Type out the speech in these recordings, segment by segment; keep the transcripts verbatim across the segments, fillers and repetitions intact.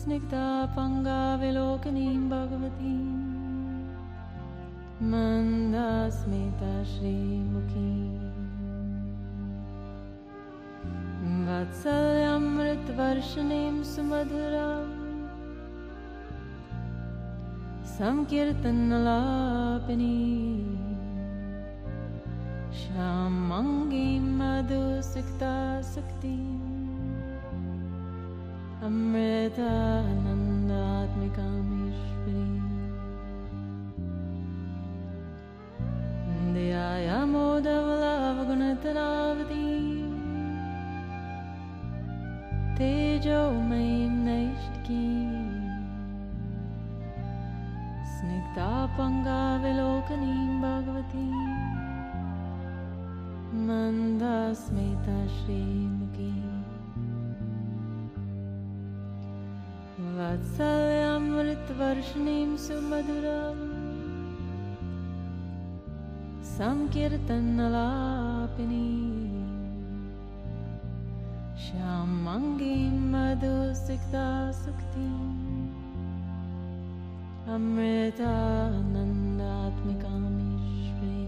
स्निग्धापङ्गाविलोकनीं भगवतीं मन्दास्मिता श्रीमुखीं वात्सल्यामृतवर्षिणीं सुमधुरां संकीर्तनलापिनीं श्यामाङ्गीं मधुसिक्तासक्तिम् अमृतानन्दात्मिकामीश्वरीं ध्यायामोदवलावगुणतरावतीं तेजोमयीं नैष्टिकीं स्निग्धापङ्गाविलोकनीं भगवतीं मन्दास्मिता श्रीमुखीं वात्सल्यामृतवर्षिणीं सुमधुरां संकीर्तनलापिनीं श्यामाङ्गीं मधुसिक्तासक्तिम् अमृतानन्दात्मिकामीश्वरीं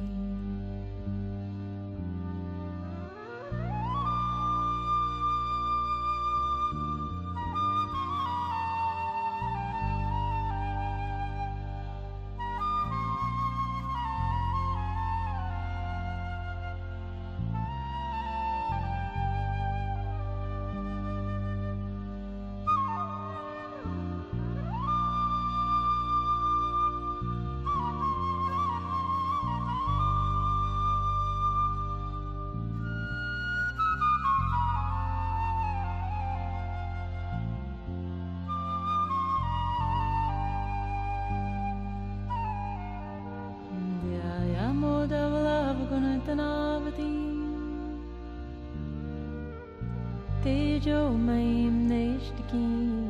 तेजोमयीं नैष्टिकीं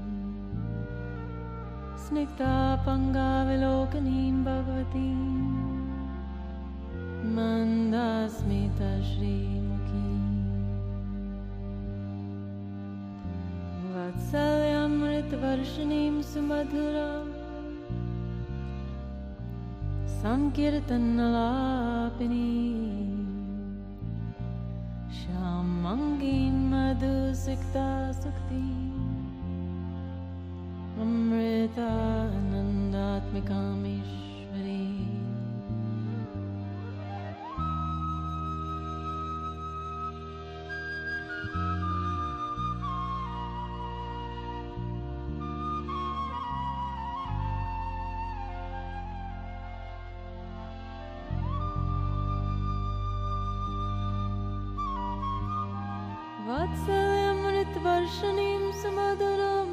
स्निग्धापङ्गाविलोकनीं भगवतीं मन्दास्मिता श्रीमुखीं वात्सल्यामृतवर्षिणीं सुमधुरां संकीर्तनलापिनीं श्यामाङ्गीं मधुसिक्तासक्तिम् अमृतानन्दात्मिकामीश्वरीं वात्सल्यामृतवर्षिणीं सुमधुरां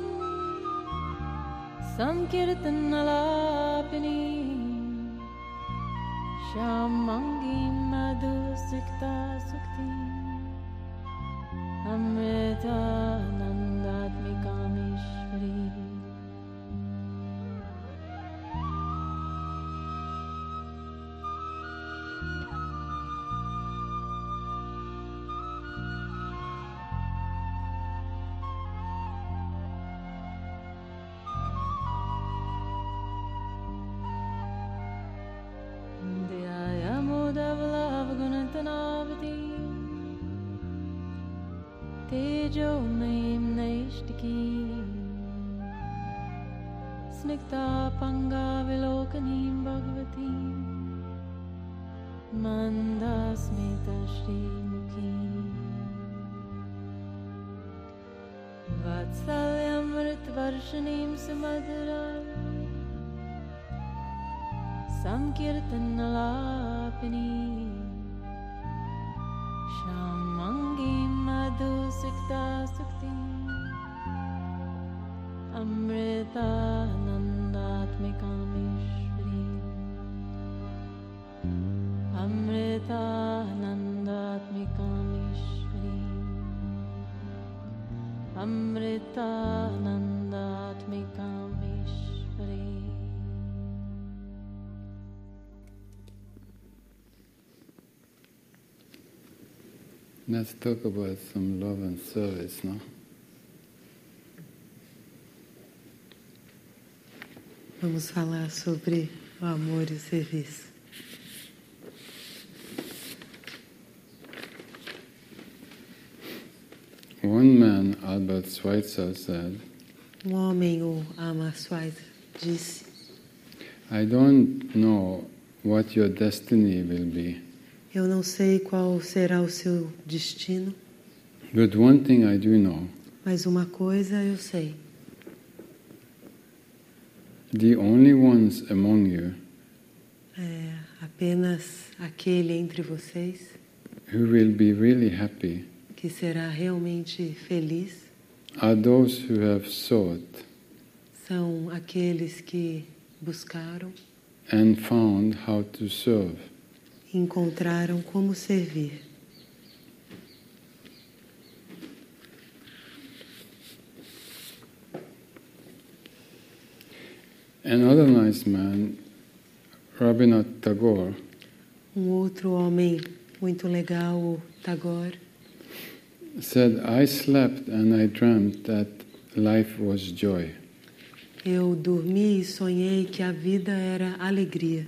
संकीर्तनलापिनीं श्यामाङ्गीं मधुसिक्तासक्तिम् अमृतानन्दात्मिकामीश्वरीं तेजोमयीं नैष्टिकीं स्निग्धापङ्गाविलोकनीं भगवतीं मन्दास्मिता श्रीमुखीं वात्सल्यामृतवर्षिणीं सुमधुरां संकीर्तनलापिनीं श्यामाङ्गीं मधुसिक्तासक्तिम् अमृतानन्दात्मिकामीश्वरीं अमृतानन्दात्मिकामीश्वरीं अमृतानन्दात्मिकामीश्वरीं Let's talk about some love and service now. Vamos falar sobre o amor e o serviço. One man, Albert Schweitzer, said, Um homem, o Albert Schweitzer, disse: I don't know what your destiny will be, eu não sei qual será o seu destino, but one thing I do know. mas uma coisa eu sei. The only ones among you É apenas aquele entre vocês who will be really happy que será realmente feliz are those who have sought são aqueles que buscaram and found how to serve. e encontraram como servir. Another nice man, Rabindranath Tagore, Um outro homem muito legal, o Tagore, said, I slept and I dreamt that life was joy. eu dormi e sonhei que a vida era alegria.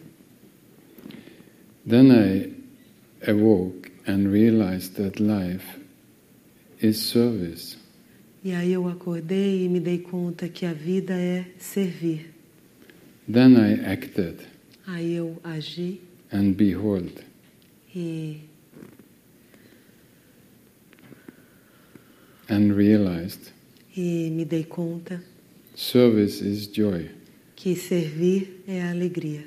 Then I awoke and realized that life is service. E aí eu acordei e me dei conta que a vida é servir. Then I acted, Aí eu agi and behold, e, and realized e me dei conta service is joy. que servir é alegria.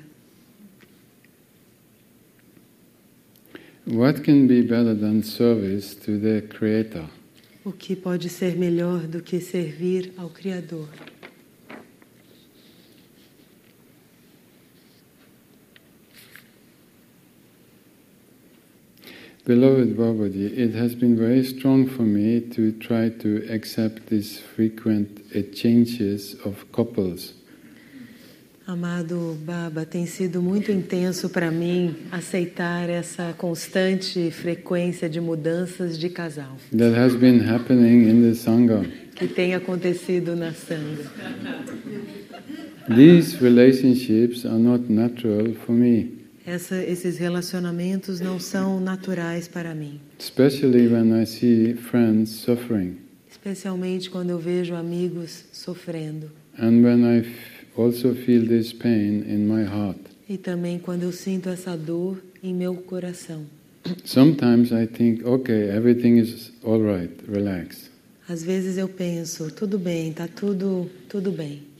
What can be better than service to the Creator? O que pode ser melhor do que servir ao Criador? Beloved Babaji, it has been very strong for me to try to accept these frequent exchanges of couples. Amado Baba, tem sido muito intenso para mim aceitar essa constante frequência de mudanças de casal That has been happening in the Sangha. que tem acontecido na Sangha. These relationships are not natural for me, Essa, esses relacionamentos não são naturais para mim, especially when I see friends suffering especialmente quando eu vejo amigos sofrendo and when I f- also feel this pain in my heart. e também quando eu sinto essa dor em meu coração. Sometimes I think, okay, everything is all right, relax. Às vezes eu penso, tudo bem, tá tudo tudo bem.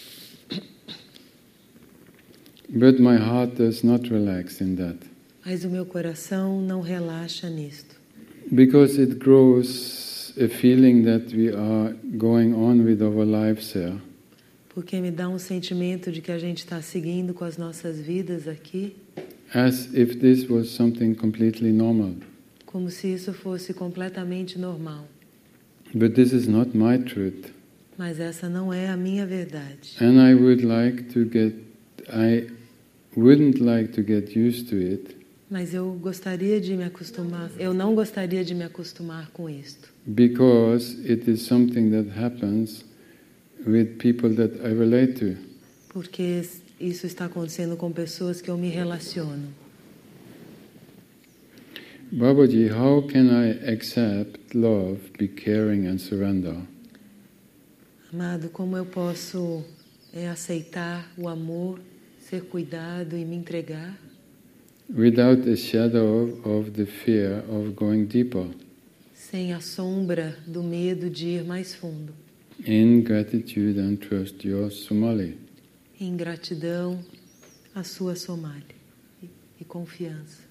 But my heart does not relax in that, Mas o meu coração não relaxa nisto, because it grows a feeling that we are going on with our lives here, porque me dá um sentimento de que a gente está seguindo com as nossas vidas aqui, as if this was something completely normal. como se isso fosse completamente normal. But this is not my truth, Mas essa não é a minha verdade. and I would like to get, I wouldn't like to get used to it, Mas eu gostaria de me acostumar, eu não gostaria de me acostumar com isto, because it is something that happens with people that I relate to. porque isso está acontecendo com pessoas que eu me relaciono. Babaji, how can I accept love, be caring and surrender Amado, como eu posso é, aceitar o amor, ser cuidado e me entregar, without a shadow of the fear of going deeper, sem a sombra do medo de ir mais fundo, in gratitude and trust your Somali? em gratidão à sua Somali e, e confiança.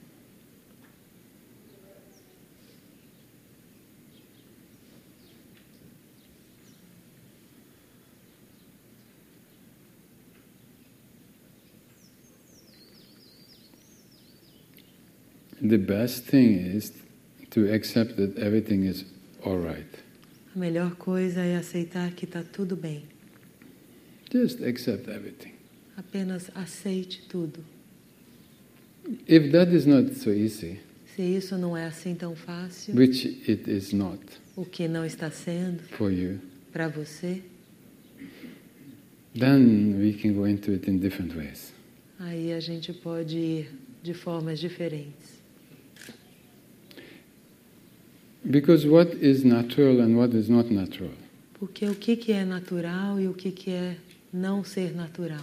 The best thing is to accept that everything is all right. A melhor coisa é aceitar que está tudo bem. Just accept everything. Apenas aceite tudo. If that is not so easy, Se isso não é assim tão fácil, which it is not o que não está sendo for you, para você, then we can go into it in different ways. Aí a gente pode ir de formas diferentes. Because what is natural and what is not natural? Porque o que que é natural e o que que é não ser natural?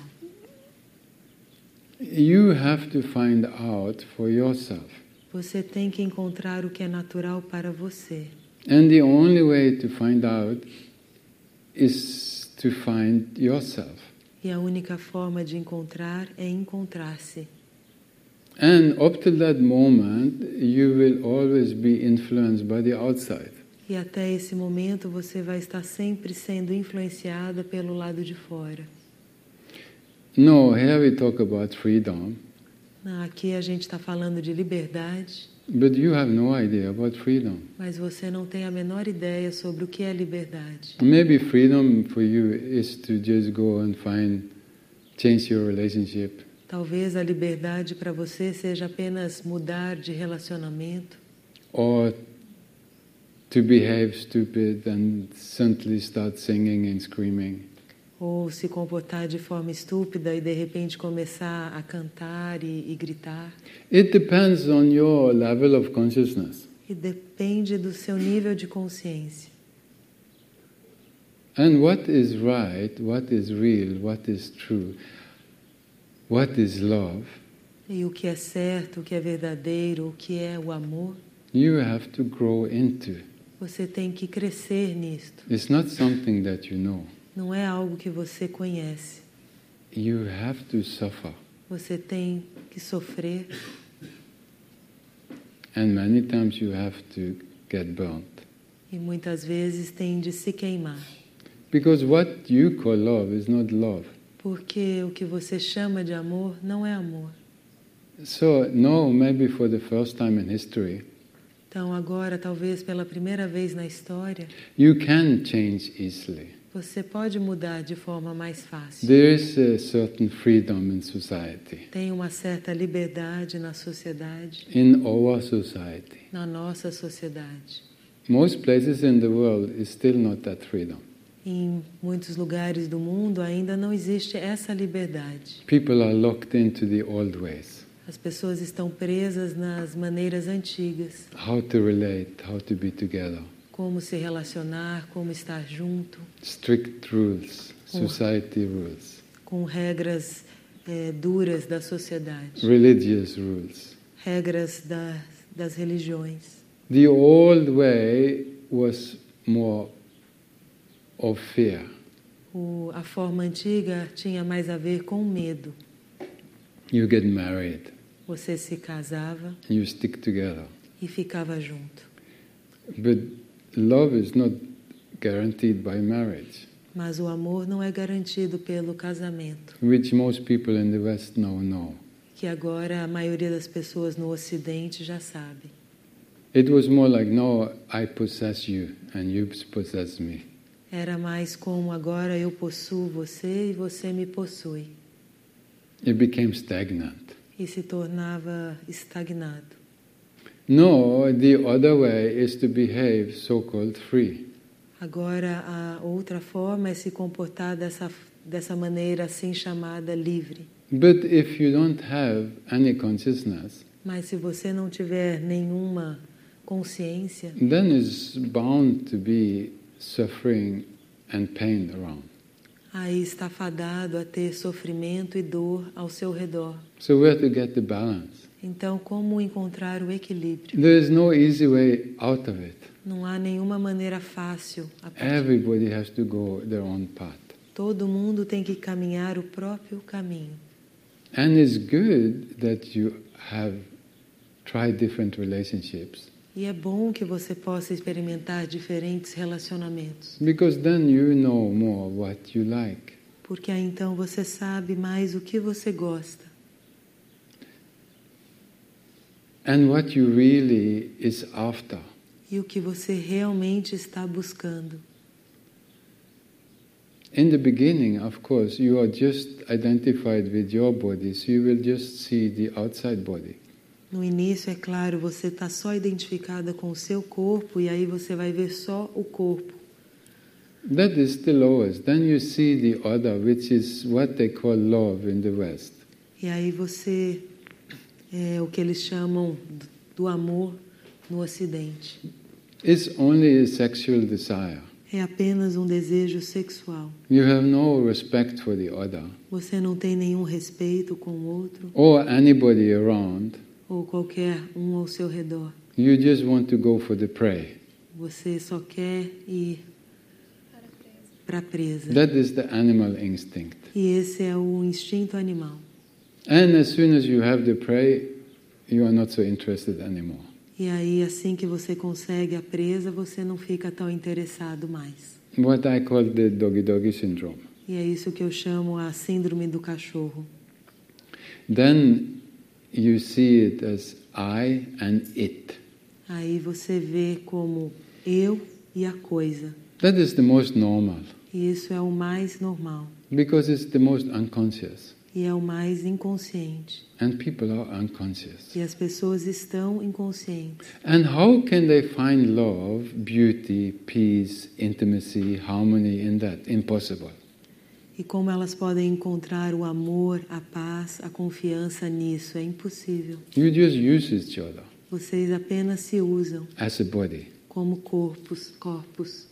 You have to find out for yourself. Você tem que encontrar o que é natural para você. And the only way to find out is to find yourself. E a única forma de encontrar é encontrar-se. And up till that moment, you will always be influenced by the outside. E até esse momento você vai estar sempre sendo influenciada pelo lado de fora. No, here we talk about freedom. Aqui a gente está falando de liberdade, But you have no idea about freedom. mas você não tem a menor ideia sobre o que é liberdade. Maybe freedom for you is to just go and find, change your relationship. Talvez a liberdade para você seja apenas mudar de relacionamento, Or to behave stupid and suddenly start singing and screaming. ou se comportar de forma estúpida e de repente começar a cantar e, e gritar. It depends on your level of consciousness. E depende do seu nível de consciência. And what is right, what is real, what is true, what is love, E o que é certo, o que é verdadeiro, o que é o amor, you have to grow into. você tem que crescer nisto. It's not something that you know. Não é algo que você conhece. You have to suffer. Você tem que sofrer And many times you have to get burnt. e muitas vezes tem de se queimar. Because what you call love is not love. Porque o que você chama de amor não é amor. So, no, maybe for the first time in history, Então agora, talvez pela primeira vez na história, you can change easily. você pode mudar de forma mais fácil. There is a certain freedom in society, Tem uma certa liberdade na sociedade, in our society. na nossa sociedade. Most places in the world is still not that freedom. Em muitos lugares do mundo ainda não existe essa liberdade. People are locked into the old ways. As pessoas estão presas nas maneiras antigas, How to relate, how to be together. como se relacionar, como estar junto, Strict rules, society rules, com regras eh, duras da sociedade, religious rules. regras da, das religiões. The old way was more of fear. O, a forma antiga tinha mais a ver com medo. You get married, Você se casava and you stick together. e ficava junto. But love is not guaranteed by marriage, Mas o amor não é garantido pelo casamento, which most people in the West now know. que agora a maioria das pessoas no Ocidente já sabe. It was more like, no, I possess you and you possess me. Era mais como agora eu possuo você e você me possui. It became stagnant. E se tornava estagnado. No, the other way is to behave so-called free. Agora a outra forma é se comportar dessa, dessa maneira assim chamada livre. But if you don't have any consciousness, Mas se você não tiver nenhuma consciência, then it's bound to be suffering and pain around. aí está fadado a ter sofrimento e dor ao seu redor. So where to get the balance? Então, como encontrar o equilíbrio? There is no easy way out of it. Não há nenhuma maneira fácil. A partir. Everybody has to go their own path. Todo mundo tem que caminhar o próprio caminho. And it's good that you have tried different relationships, E é bom que você possa experimentar diferentes relacionamentos, because then you know more what you like. porque aí então você sabe mais o que você gosta And what you really is after. e o que você realmente está buscando. In the beginning, of course, you are just identified with your body, so you will just see the outside body. No início, é claro, você está só identificada com o seu corpo e aí você vai ver só o corpo. That is the lowest. Then you see the other, which is what they call love in the West. E aí você é o que eles chamam do amor no Ocidente. It's only a sexual desire. É apenas um desejo sexual. You have no respect for the other. Você não tem nenhum respeito com o outro Or anybody around. ou qualquer um ao seu redor. You just want to go for the prey. Você só quer ir para a presa. That is the animal instinct. E esse é o instinto animal. And as soon as you have the prey, you are not so interested anymore. E aí, assim que você consegue a presa, você não fica tão interessado mais. What I call the doggy-doggy syndrome. E é isso que eu chamo a síndrome do cachorro. Then you see it as I and it. Aí você vê como eu e a coisa. That is the most normal, E isso é o mais normal. because it's the most unconscious. E é o mais inconsciente. And people are unconscious. E as pessoas estão inconscientes. And how can they find love, beauty, peace, intimacy, harmony in that? Impossible. E como elas podem encontrar o amor, a paz, a confiança nisso? É impossível. You just use each other Vocês apenas se usam as a body. como corpos, corpos.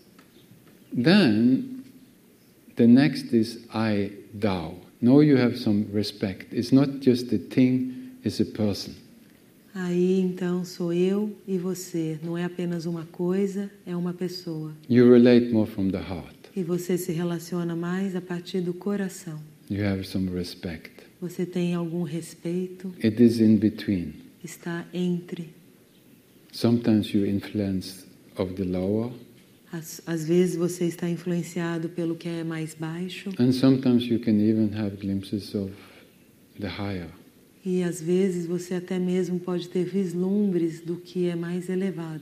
Then the next is I, thou. Now you have some respect. It's not just a thing, it's a person. Aí então sou eu e você. Não é apenas uma coisa, é uma pessoa. You relate more from the heart. E você se relaciona mais a partir do coração. You have some respect. Você tem algum respeito, It is in between. está entre. Sometimes you influence of the lower, Às, às vezes você está influenciado pelo que é mais baixo. and sometimes you can even have glimpses of the higher. E às vezes você até mesmo pode ter vislumbres do que é mais elevado.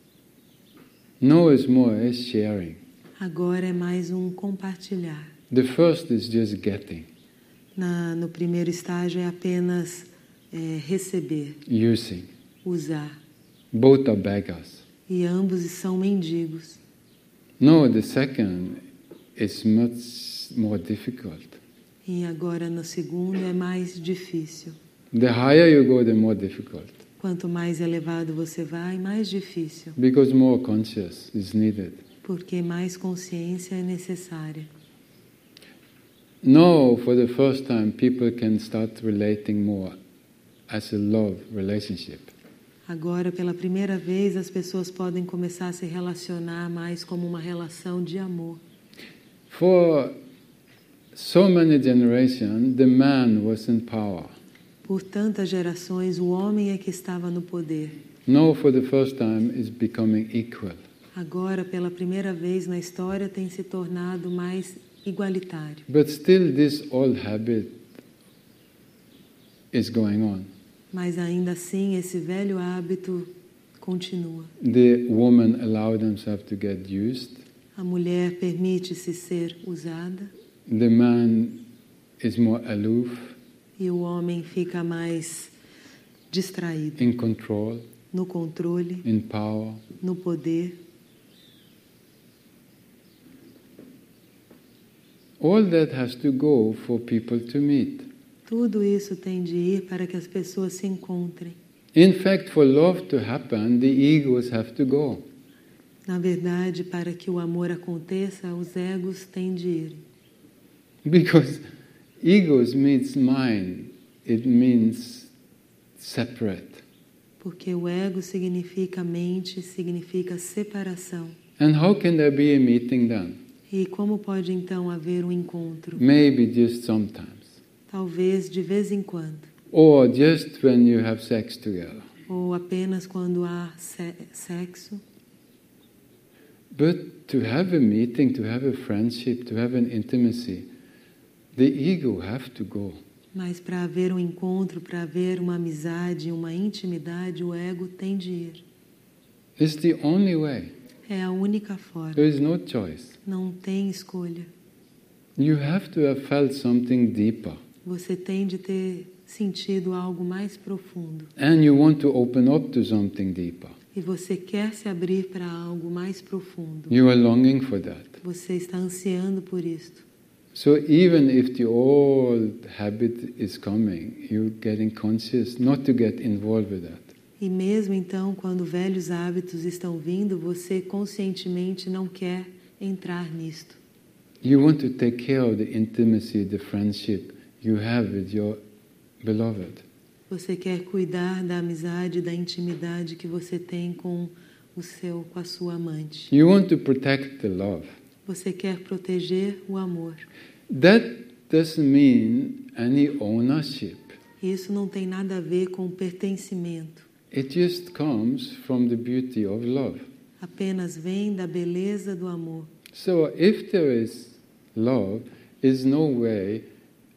No is more, is sharing. Agora é mais um compartilhar. The first is just getting, Na, no primeiro estágio é apenas é, receber, using. usar. Both are beggars. E ambos são mendigos. No, the second is much more difficult. E agora no segundo é mais difícil. The higher you go, the more difficult. Quanto mais elevado você vai, mais difícil. Because more conscious is needed. Porque mais consciência é necessária. Now, for the first time, people can start relating more as a love relationship. Agora, pela primeira vez, as pessoas podem começar a se relacionar mais como uma relação de amor. For so many generations, the man was in power. Por tantas gerações, o homem é que estava no poder. Now, for the first time, is becoming equal. Agora, pela primeira vez na história, tem se tornado mais igualitário. But still, this old habit is going on. Mas ainda assim, esse velho hábito continua. The woman allow themselves to get used. A mulher permite-se ser usada The man is more aloof, e o homem fica mais distraído in control, no controle, in power. no poder. All that has to go for people to meet. Tudo isso tem de ir para que as pessoas se encontrem. In fact, for love to happen, the egos have to go. Na verdade, para que o amor aconteça, os egos têm de ir. Because egos means mind, it means separate. Porque o ego significa mente, significa separação. And how can there be a meeting then? E como pode então haver um encontro? Maybe just sometimes. Talvez de vez em quando, Or just when you have sex together. ou apenas quando há se- sexo. But to have a meeting, to have a friendship, to have an intimacy, the ego have to go. Mas para haver um encontro, para haver uma amizade, uma intimidade, o ego tem de ir. It's the only way. É a única forma. There is no choice. Não tem escolha. You have to have felt something deeper. Você tem de ter sentido algo mais profundo. And you want to open up to something deeper. E você quer se abrir para algo mais profundo. You are longing for that. Você está ansiando por isto. So even if the old habit is coming, you're getting conscious not to get involved with that. E mesmo então, quando velhos hábitos estão vindo, você conscientemente não quer entrar nisto. You want to take care of the intimacy, the friendship you have with your beloved. Você quer cuidar da amizade, da intimidade que você tem com o seu, com a sua amante. You want to protect the love. Você quer proteger o amor. That doesn't mean any ownership. Isso não tem nada a ver com pertencimento. It just comes from the beauty of love. Apenas vem da beleza do amor. So if there is love, is no way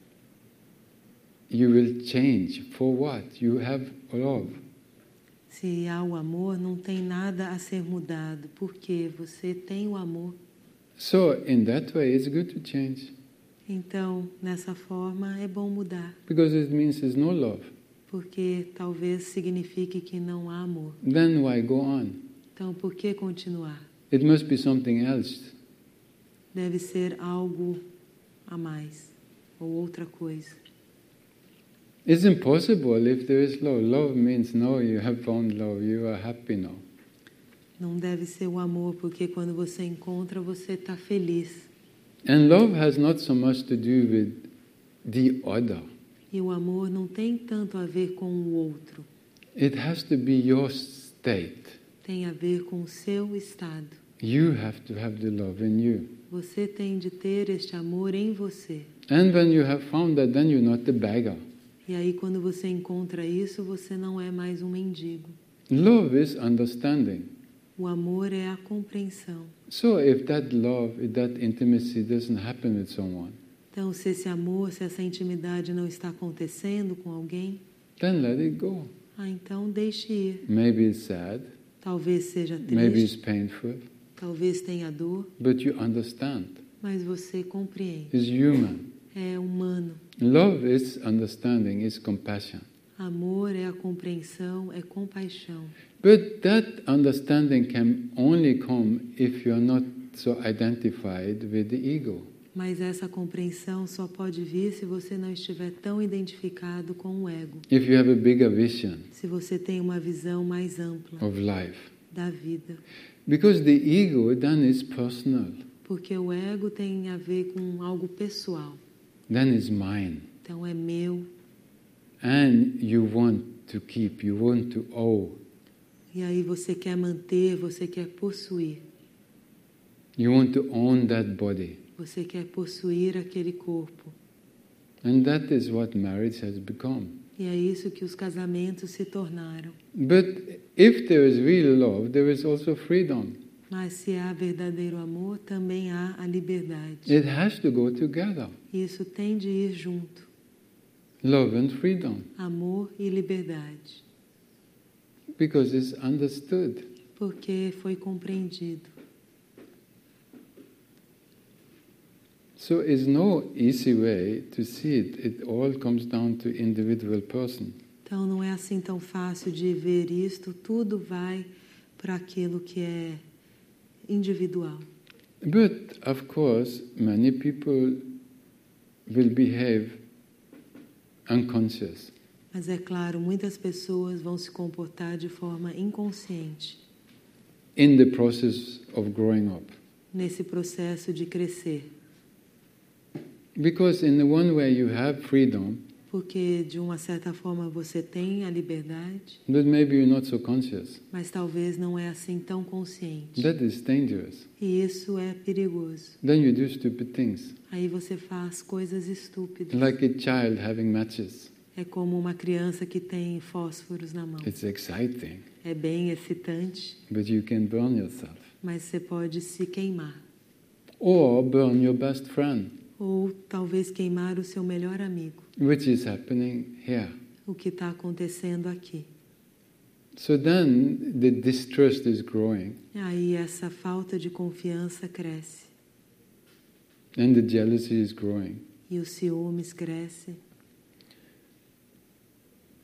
you will change. For what? You have love. Se há o amor, não tem nada a ser mudado, porque você tem o amor. So in that way, it's good to change. Então, nessa forma, é bom mudar, Because it means there's no love. porque talvez signifique que não há amor. Then why go on? Então, por que continuar? It must be something else. Deve ser algo a mais, ou outra coisa. It's impossible if there is love. Love means now you have found love, you are happy now. Não deve ser o amor, porque quando você encontra, você está feliz. And love has not so much to do with the other. E o amor não tem tanto a ver com o outro. It has to be your state. Tem a ver com o seu estado. You have to have the love in you. Você tem de ter este amor em você. And when you have found that, then you're not the beggar. E aí, quando você encontra isso, você não é mais um mendigo. Love is understanding. O amor é a compreensão. So if that love, if that intimacy doesn't happen with someone, Então, se esse amor, se essa intimidade não está acontecendo com alguém, then let it go. ah, então deixe ir. Maybe it's sad, Talvez seja maybe it's triste, painful, talvez tenha dor, but you understand. mas você compreende. It's human. É humano. Love is understanding, is compassion. Amor é a compreensão, é compaixão. But that understanding can only come if you are not so identified with the ego. Mas essa compreensão só pode vir se você não estiver tão identificado com o ego. If you have a bigger vision Se você tem uma visão mais ampla of life. da vida. Because the ego then is personal, Porque o ego tem a ver com algo pessoal. then is mine. Então é meu. And you want to keep, you want to owe. E aí você quer manter, você quer possuir. You want to own that body. Você quer possuir aquele corpo. And that is what marriage has become. E é isso que os casamentos se tornaram. But if there is real love, there is also freedom. Mas se há verdadeiro amor, também há a liberdade. It has to go together. Isso tem de ir junto. Love and freedom. Amor e liberdade. Because it's understood. Porque foi compreendido. So it's no easy way to see it. It all comes down to individual person. Então não é assim tão fácil de ver isto. Tudo vai para aquilo que é individual. But of course, many people will behave unconscious. Mas é claro, muitas pessoas vão se comportar de forma inconsciente In the process of growing up. nesse processo de crescer. Because in the one way you have freedom, Porque de uma certa forma você tem a liberdade, but maybe you're not so conscious. mas talvez não é assim tão consciente. That is dangerous. E isso é perigoso. Then you do stupid things. Aí você faz coisas estúpidas. Like a child having matches. É como uma criança que tem fósforos na mão. It's exciting, É bem excitante, but you can burn yourself. mas você pode se queimar. Or burn your best friend, Ou talvez queimar o seu melhor amigo. which is happening here. O que está acontecendo aqui. So then the distrust is growing Aí essa falta de confiança cresce. and the jealousy is growing. E os ciúmes crescem.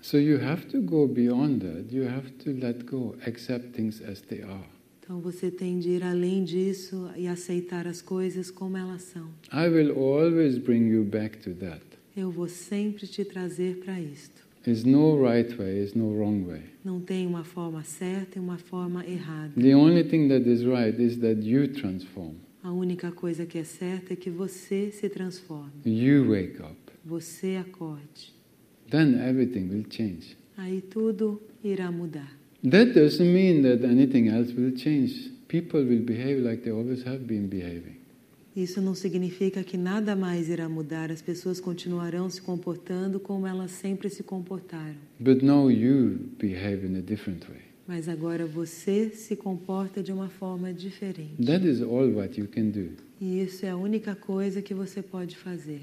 So you have to go beyond that. You have to let go, accept things as they are. Então você tem de ir além disso e aceitar as coisas como elas são. I will always bring you back to that. Eu vou sempre te trazer para isto. There's no right way, there's no wrong way. Não tem uma forma certa e uma forma errada. The only thing that is right is that you transform. A única coisa que é certa é que você se transforme. You wake up. Você acorde. Then everything will change. Aí tudo irá mudar. That doesn't mean that anything else will change. People will behave like they always have been behaving. Isso não significa que nada mais irá mudar. As pessoas continuarão se comportando como elas sempre se comportaram. But now you behave in a different way. Mas agora você se comporta de uma forma diferente. That is all what you can do. E isso é a única coisa que você pode fazer.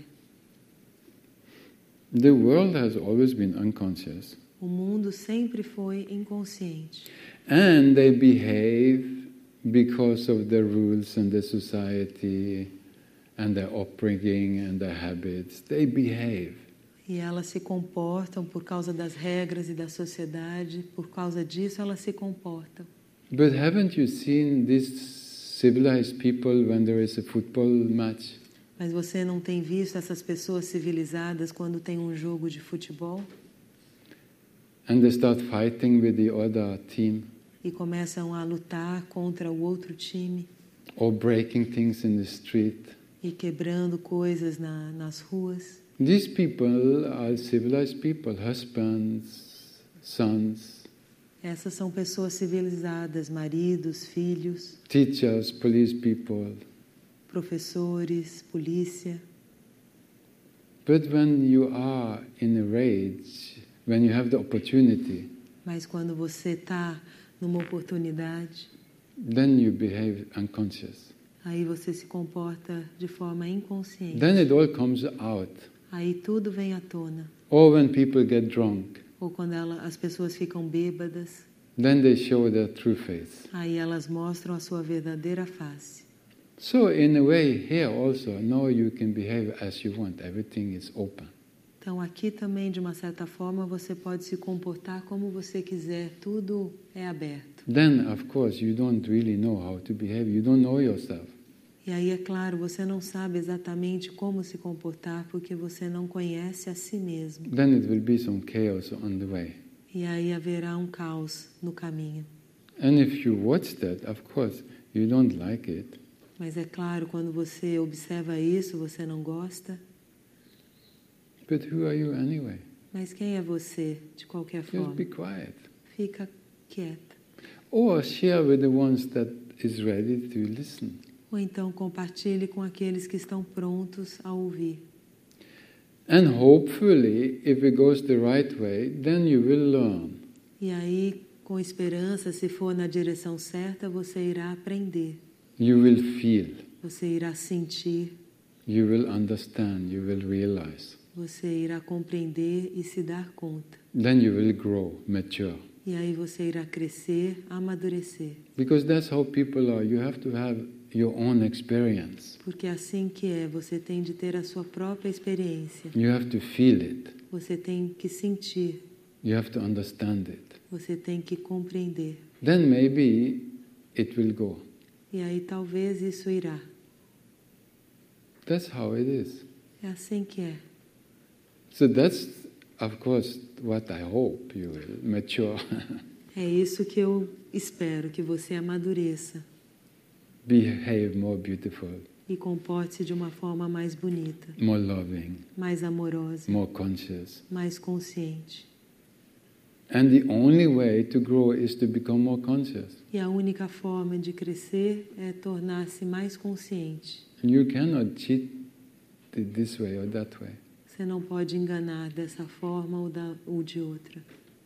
The world has always been unconscious. O mundo sempre foi inconsciente. And they behave because of the rules and the society and their upbringing and their habits. They behave. E elas se comportam por causa das regras e da sociedade. Por causa disso, elas se comportam. But haven't you seen these civilized people when there is a football match? Mas você não tem visto essas pessoas civilizadas quando tem um jogo de futebol? And they start fighting with the other team? E começam a lutar contra o outro time. Or breaking things in the street? E quebrando coisas na, nas ruas. These people are civilized people, husbands, sons. Essas são pessoas civilizadas, maridos, filhos, Teachers, police people. professores, polícia. But when you are in a rage, when you have the opportunity, Mas quando você está numa oportunidade, then you behave unconscious. aí você se comporta de forma inconsciente. Then it all comes out. Aí tudo vem à tona. Or when people get drunk, Ou quando ela, as pessoas ficam bêbadas, then they show their true face. aí elas mostram a sua verdadeira face. So in a way, here also, now you can behave as you want. Everything is open. Então aqui também, de uma certa forma, você pode se comportar como você quiser. Tudo é aberto. Then, of course, you don't really know how to behave. You don't know yourself. E aí, é claro, você não sabe exatamente como se comportar porque você não conhece a si mesmo. Then it will be some chaos on the way. E aí haverá um caos no caminho. And if you watch that, of course, you don't like it. Mas é claro, quando você observa isso, você não gosta. But who are you anyway? Mas quem é você, de qualquer Just forma? be quiet. Fica quieta. Or share with the ones that is ready to listen. Ou então compartilhe com aqueles que estão prontos a ouvir. And hopefully, if it goes the right way, then you will learn. E aí, com esperança, se for na direção certa, você irá aprender. You will feel. Você irá sentir. You will understand. You will realize. Você irá compreender e se dar conta. Then you will grow, mature. E aí você irá crescer, amadurecer. Because that's how people are. You have to have your own experience. Porque é assim que é, você tem de ter a sua própria experiência. You have to feel it. Você tem que sentir. You have to understand it. Você tem que compreender. Then maybe it will go. E aí talvez isso irá. That's how it is. É assim que é. So that's, of course, what I hope you will mature. É isso que eu espero, que você amadureça. Behave more beautiful, E comporte-se de uma forma mais bonita, more loving, mais amorosa, more conscious. mais consciente. And the only way to grow is to become more conscious. E a única forma de crescer é tornar-se mais consciente. You cannot cheat it this way or that way. Você não pode enganar dessa forma ou, da, ou de outra.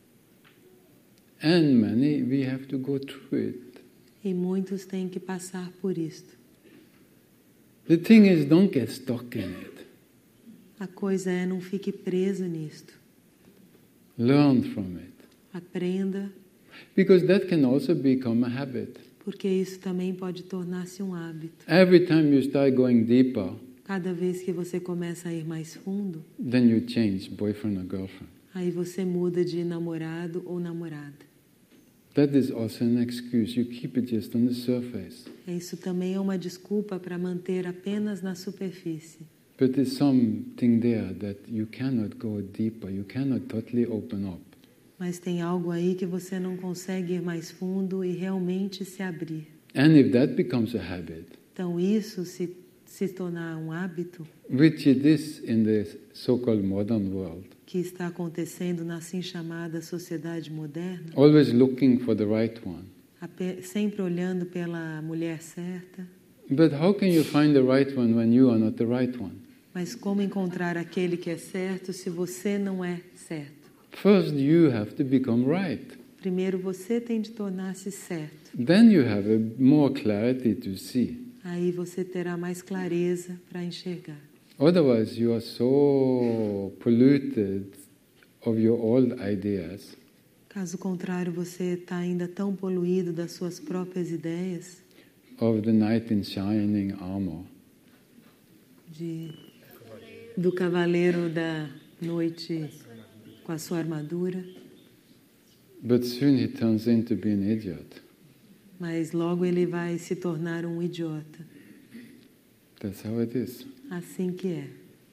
And many, we have to go through it. E muitos têm que passar por isto. The thing is, don't get stuck in it. A coisa é, não fique preso nisto. Learn from it. Aprenda, Because that can also become a habit. porque isso também pode tornar-se um hábito. Every time you start going deeper, Cada vez que você começa a ir mais fundo, then you change boyfriend or girlfriend. Aí você muda de namorado ou namorada. That is also an excuse. You keep it just on the surface. Isso também é uma desculpa para manter apenas na superfície. But there's something there that you cannot go deeper. You cannot totally open up. Mas tem algo aí que você não consegue ir mais fundo e realmente se abrir. And if that becomes a habit, Então isso se se tornar um hábito, which it is in the so-called modern world, que está acontecendo na assim chamada sociedade moderna, always looking for the right one. ape- sempre olhando pela mulher certa. But how can you find the right one when you are not the right one? Mas como encontrar aquele que é certo se você não é certo? First, you have to become right. Primeiro você tem de tornar-se certo. Then you have a more clarity to see. Aí você terá mais clareza para enxergar. Otherwise, you are so polluted of your old ideas Caso contrário, você está ainda tão poluído das suas próprias ideias of the knight in shining armor. de, do cavaleiro da noite com a sua armadura, But soon he turns into be an idiot. mas logo ele vai se tornar um idiota. That's how it is. Assim que é.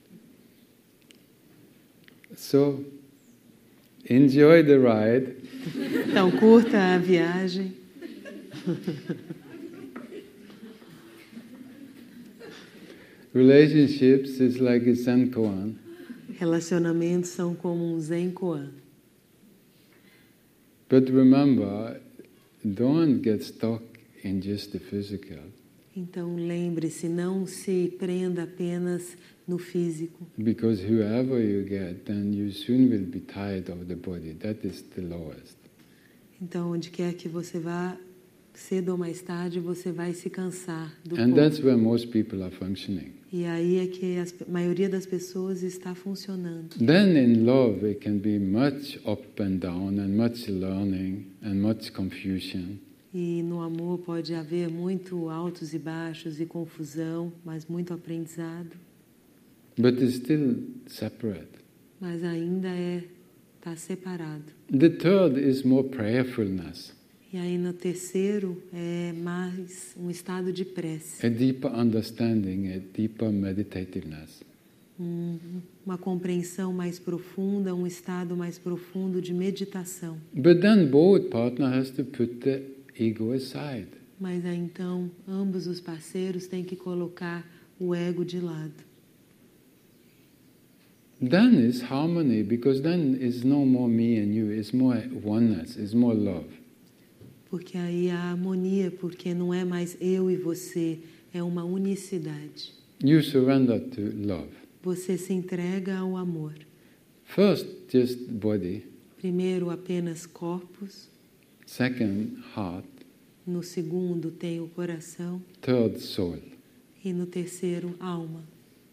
So, enjoy the ride. Então, curta a viagem. Relationships is like a Zen koan. Relacionamentos são como um Zen koan. But remember, don't get stuck in just the physical. Então, lembre-se, não se prenda apenas no físico. Because whoever you get, then you soon will be tired of the body. That is the lowest. Então, onde quer que você vá, cedo ou mais tarde, você vai se cansar do And corpo. that's where most people are functioning. E aí é que a maioria das pessoas está funcionando. Then in love, it can be much up and down and much learning and much confusion. E no amor pode haver muito altos e baixos e confusão, mas muito aprendizado. But it's still separate. Mas ainda é tá separado. The third is more prayerfulness, E aí no terceiro é mais um estado de prece, a deeper understanding, a deeper meditativeness. um, uma compreensão mais profunda, um estado mais profundo de meditação. But then both partner has to put the ego aside. Mas aí então ambos os parceiros têm que colocar o ego de lado. Then is harmony, because then it's no more me and you, it's more oneness, it's more love. Porque aí há harmonia, porque não é mais eu e você, é uma unicidade. You surrender to love. Você se entrega ao amor. First, just body. Primeiro, apenas corpos. Second, heart. No segundo, tem o coração. Third, soul. E no terceiro, alma.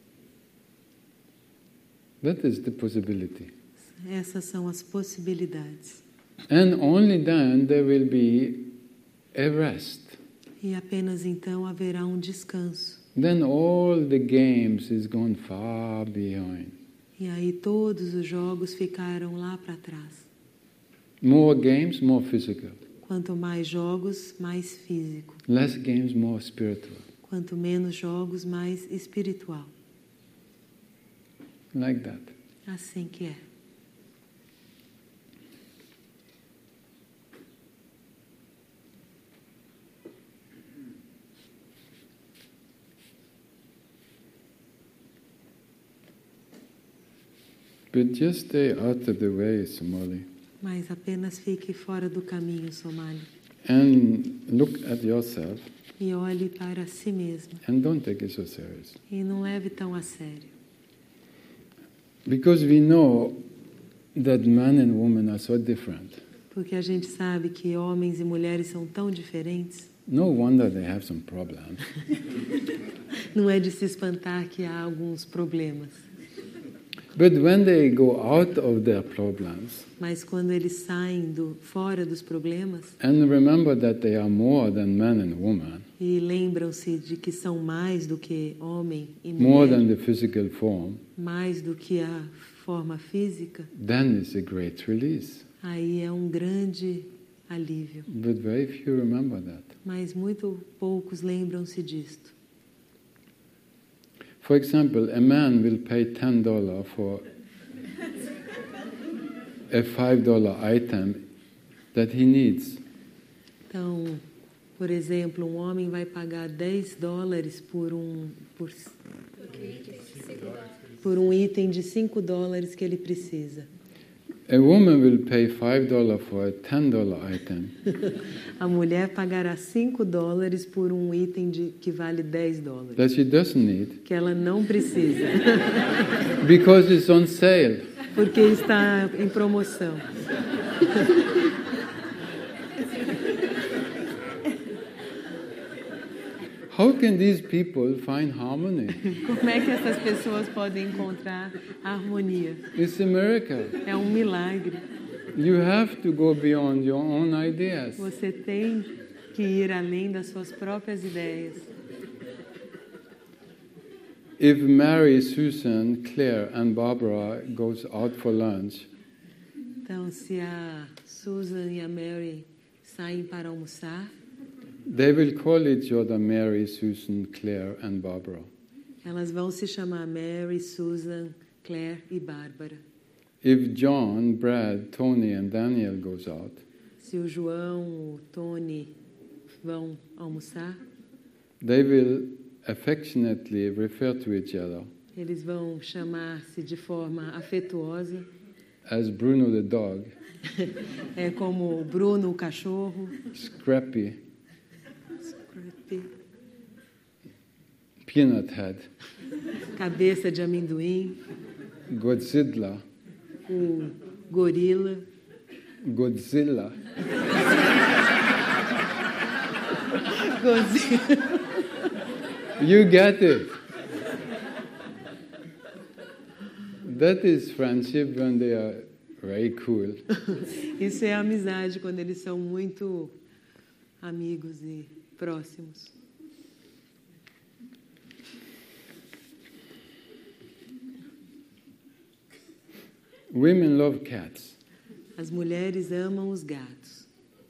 That is the possibility. Essas são as possibilidades. And only then there will be a rest. E apenas então haverá um descanso. Then all the games is gone far behind. E aí todos os jogos ficaram lá para trás. More games, more physical. Quanto mais jogos, mais físico. Less games, more spiritual. Quanto menos jogos, mais espiritual. Like that. Assim que é. But just stay out of the way, Somali. Mas apenas fique fora do caminho, Somali. And look at yourself E olhe para si mesmo. and don't take it so serious. E não leve tão a sério. Because we know that men and women are so different. Porque a gente sabe que homens e mulheres são tão diferentes. No wonder they have some problems. Não é de se espantar que há alguns problemas. But when they go out of their problems Mas quando eles saem do, fora dos problemas, and remember that they are more than man and woman, E lembram-se de que são mais do que homem e more mulher, than the physical form, mais do que a forma física, then it's a great release. aí é um grande alívio. But very few remember that. Mas muito poucos lembram-se disto. For example, a man will pay ten dollars for a five dollar item that he needs. Então, por exemplo, um homem vai pagar dez dólares por um por, por um item de cinco dólares que ele precisa. A woman will pay five dollars for a ten dollar item. A mulher pagará cinco dólares por um item de, que vale dez dólares, That she doesn't need que ela não precisa, because it's on sale. porque está em promoção. How can these people find harmony? Como é que essas pessoas podem encontrar harmonia? It's a miracle. É um milagre. You have to go beyond your own ideas. Você tem que ir além das suas próprias ideias. If Mary, Susan, Claire and Barbara goes out for lunch, Então, se a Susan e a Mary saem para almoçar, they will call each other Mary, Susan, Claire and Barbara. elas vão se chamar Mary, Susan, Claire e Bárbara. If John, Brad, Tony and Daniel goes out, Se o João, o Tony vão almoçar, they will affectionately refer to each other eles vão chamar-se de forma afetuosa. as Bruno the dog, É como Bruno, o cachorro, Scrappy, Scrappy, Peanut Head, cabeça de amendoim, Godzilla, o gorila, Godzilla. Godzilla. You get it. That is friendship when they are very cool. Isso é amizade, quando eles são muito amigos e próximos. Women love cats. As mulheres amam os gatos.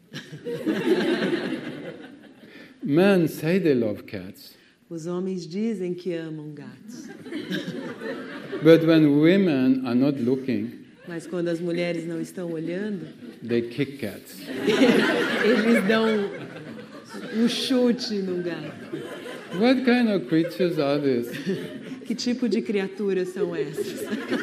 Men say they love cats. Os homens dizem que amam gatos. But when women are not looking, Mas quando as mulheres não estão olhando, they kick cats. eles dão um chute no gato. What kind of creatures are these? Que tipo de criaturas são essas?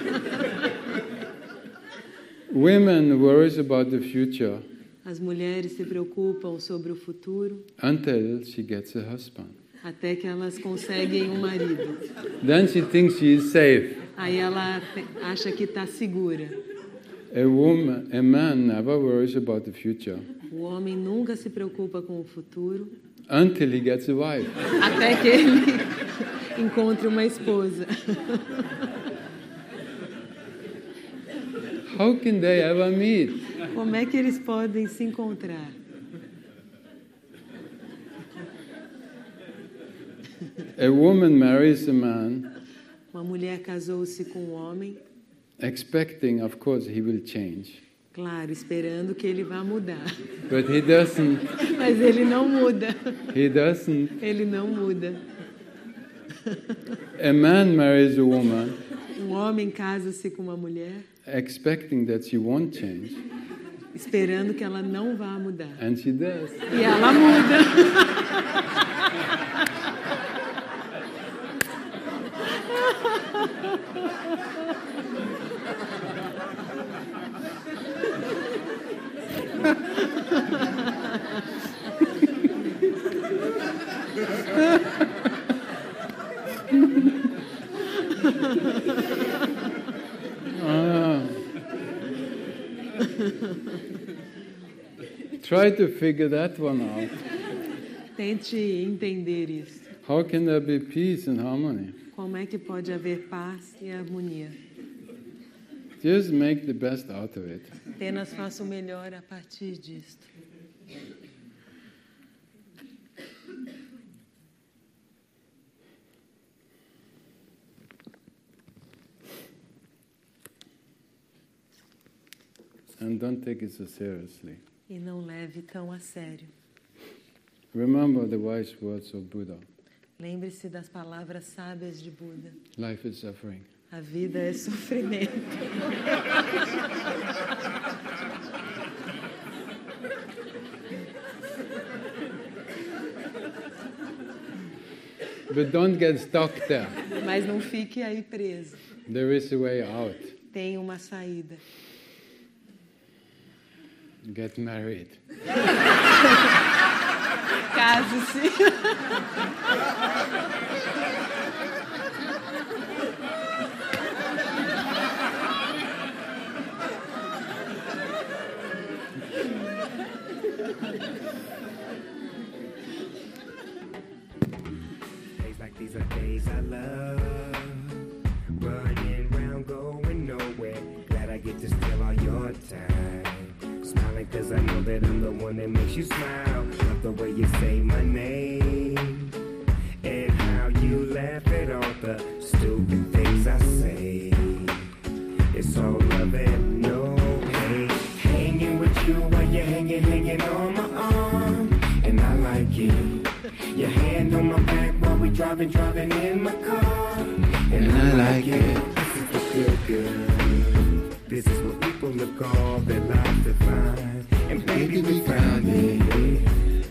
Women worries about the future As mulheres se preocupam sobre o futuro until she gets a husband. até que elas conseguem um marido. Then she thinks she is safe. Aí ela te- acha que está segura. A woman, a man never worries about the future O homem nunca se preocupa com o futuro until he gets a wife. até que ele encontre uma esposa. How can they ever meet? Como é que eles podem se encontrar? A woman marries a man Uma mulher casou-se com um homem, expecting, of course, he will change. claro, esperando que ele vá mudar. But he doesn't. Mas ele não muda. He doesn't. Ele não muda. A man marries a woman Um homem casa-se com uma mulher, expecting that she won't change. esperando que ela não vá mudar. And she does. E ela muda. Ah. Try to figure that one out. Tente entender isso. How can there be peace and harmony? Como é que pode haver paz e harmonia? Just make the best out of it. Apenas faça o melhor a partir disto. and don't take it so seriously. E não leve tão a sério. Remember the wise words of Buddha. Lembre-se das palavras sábias de Buda. Life is suffering. A vida é sofrimento. But don't get stuck there. Mas não fique aí preso. There is a way out. Tem uma saída. Get married. Case-se. Days like these are days I love. Running round, going nowhere. Glad I get to steal all your time. Smiling cause I know that I'm the one that makes you smile. Love the way you say my name. And how you laugh at all the stupid things I say. It's all love and no hate. Hanging with you while you're hanging, hanging on my arm. And I like it. Your hand on my back while we driving, driving in my car. And I like it. This is the good, good. This is what people look all their lives to find. And baby, we found it.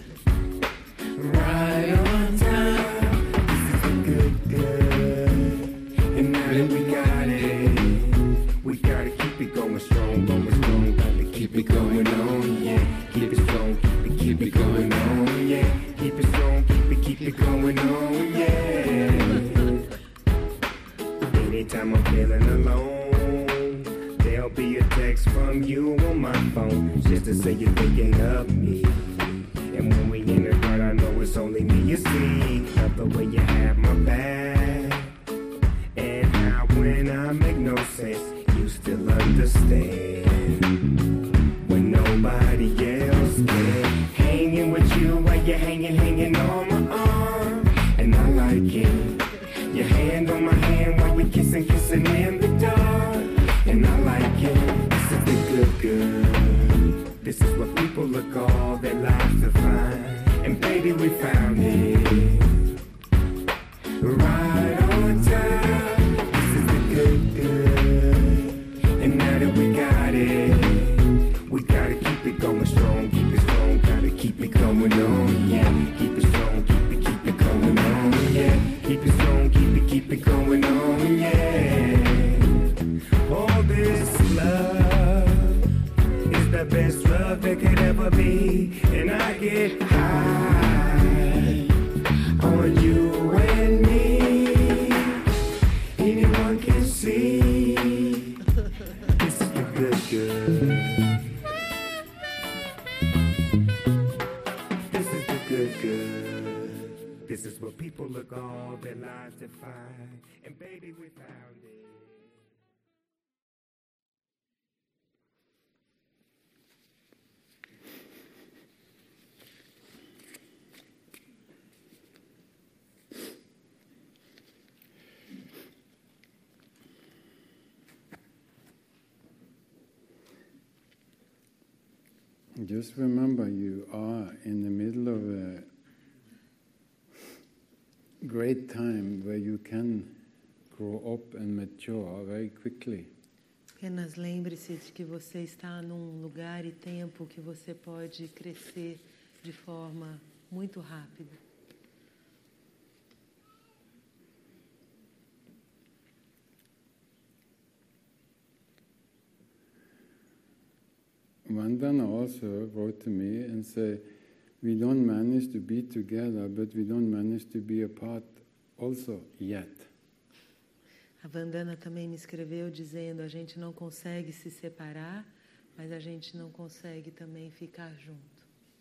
Right on time. This is the good, good. And now that we got it, we gotta keep it going strong, going strong. Gotta keep it going on, yeah. Keep it strong, keep it, keep it going on, yeah. Keep it strong, keep it, keep it going on, yeah. Anytime I'm feeling alone, there'll be a text from you on my phone, just to say you're thinking of me. And when we in the crowd, I know it's only me you see. Love the way you have my back. And how when I make no sense, you still understand. When nobody else can. Hanging with you while you're hanging, hanging on my arm. And I like it. Your hand on my hand while we kissing, kissing in the dark. And I like it. This is the good, good. This is what people look all their lives to find. And baby, we found it. Right on time. This is the good, good. And now that we got it, we gotta keep it going strong, keep it strong. Gotta keep it going on, yeah. Keep it strong, keep it, keep it going on, yeah. Keep it strong, keep it, keep it going on, yeah. All this love is the best love that could ever be. And I get high on you and me. Anyone can see. This is the good, good. This is the good, good. This is what people look all their lives to find. And baby, we found it. Just remember, you are in the middle of a great time where you can grow up and mature very quickly. Apenas lembre-se de que você está num lugar e tempo que você pode crescer de forma muito rápida. Vandana also wrote to me and said, we don't manage to be together, but we don't manage to be apart also yet. A Vandana também me escreveu dizendo, a gente não consegue se separar, mas a gente não consegue também ficar junto.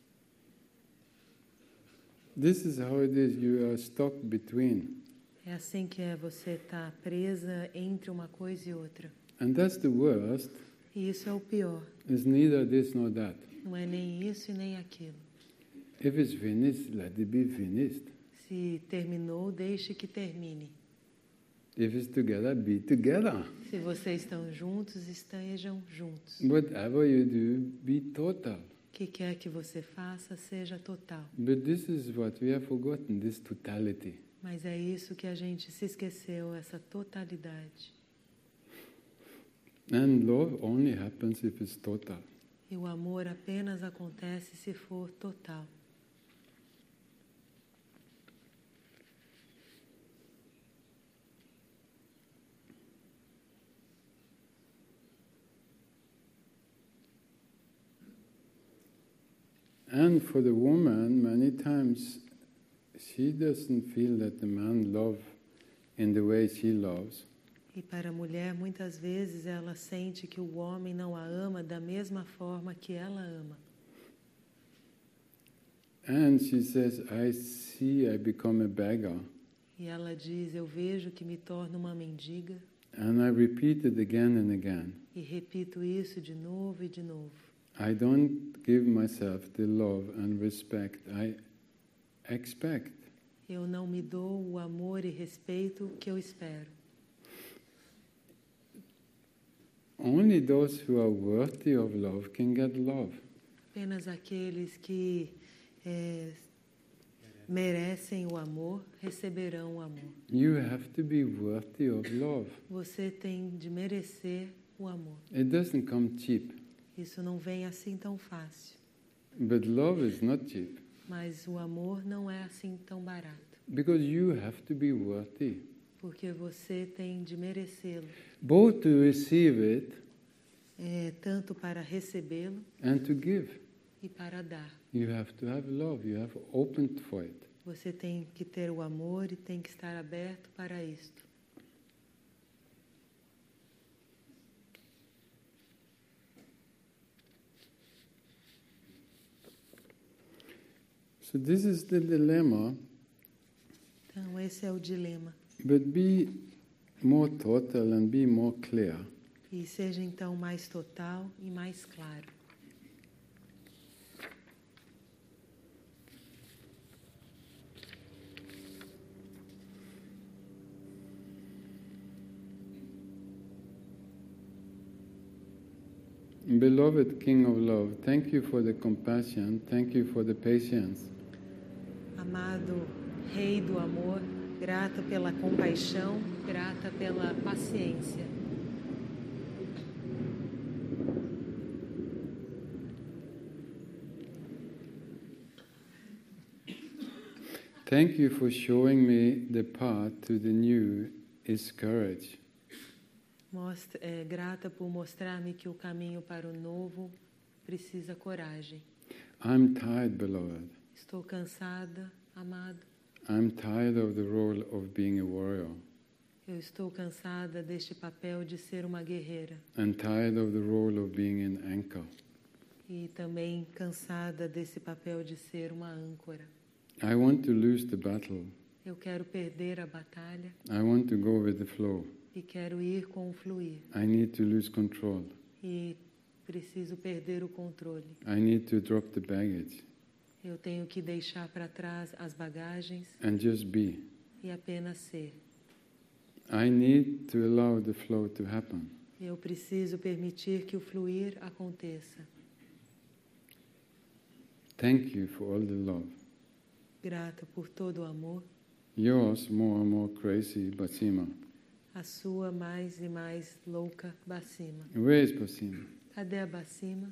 This is how it is, you are stuck between. É assim que é, você está presa entre uma coisa e outra. And that's the worst. E isso é o pior. It's neither this nor that. Não é nem isso e nem aquilo. If it's finished, let it be finished. Se terminou, deixe que termine. If it's together, be together. Se vocês estão juntos, estejam juntos. Whatever you do, be total. O que quer que você faça, seja total. But this is what we have forgotten, this totality. Mas é isso que a gente se esqueceu, essa totalidade. And love only happens if it's total. E o amor apenas acontece se for total. And for the woman, many times she doesn't feel that the man loves in the way she loves. E para a mulher, muitas vezes ela sente que o homem não a ama da mesma forma que ela ama. And she says, I see I become a beggar. E ela diz, eu vejo que me torno uma mendiga. And I repeat it again and again. E repito isso de novo e de novo. I don't give myself the love and respect I expect. Eu não me dou o amor e respeito que eu espero. Only those who are worthy of love can get love. Apenas aqueles que é, merecem o amor receberão o amor. You have to be worthy of love. Você tem de merecer o amor. It doesn't come cheap. Isso não vem assim tão fácil. But love is not cheap. Mas o amor não é assim tão barato. Because you have to be worthy. Porque você tem de merecê-lo. Both to receive it É, tanto para recebê-lo and to give. e para dar. You have to have love. You have opened for it. Você tem que ter o amor e tem que estar aberto para isto. So this is the dilemma. Então, esse é o dilema. But be more total and be more clear. E seja então mais total e mais claro. Beloved King of Love, thank you for the compassion, thank you for the patience. Amado Rei do Amor, grata pela compaixão, grata pela paciência. Thank you for showing me the path to the new is courage. Mostra, é, grata por mostrar-me que o caminho para o novo precisa coragem. I'm tired, beloved. Estou cansada, amado. I'm tired of the role of being a warrior. Eu estou cansada deste papel de ser uma guerreira. I'm tired of the role of being an anchor. E também cansada desse papel de ser uma âncora. I want to lose the battle. Eu quero perder a batalha I want to go with the flow. e quero ir com o fluir. I need to lose control. E preciso perder o controle. I need to drop the baggage Eu tenho que deixar para trás as bagagens and just be. e apenas ser. I need to allow the flow to happen. Eu preciso permitir que o fluir aconteça. Thank you for all the love. Grata por todo o amor. Yours more and more crazy, Basima. A sua mais e mais louca Bacima. Where is Basima? Cadê a Bacima?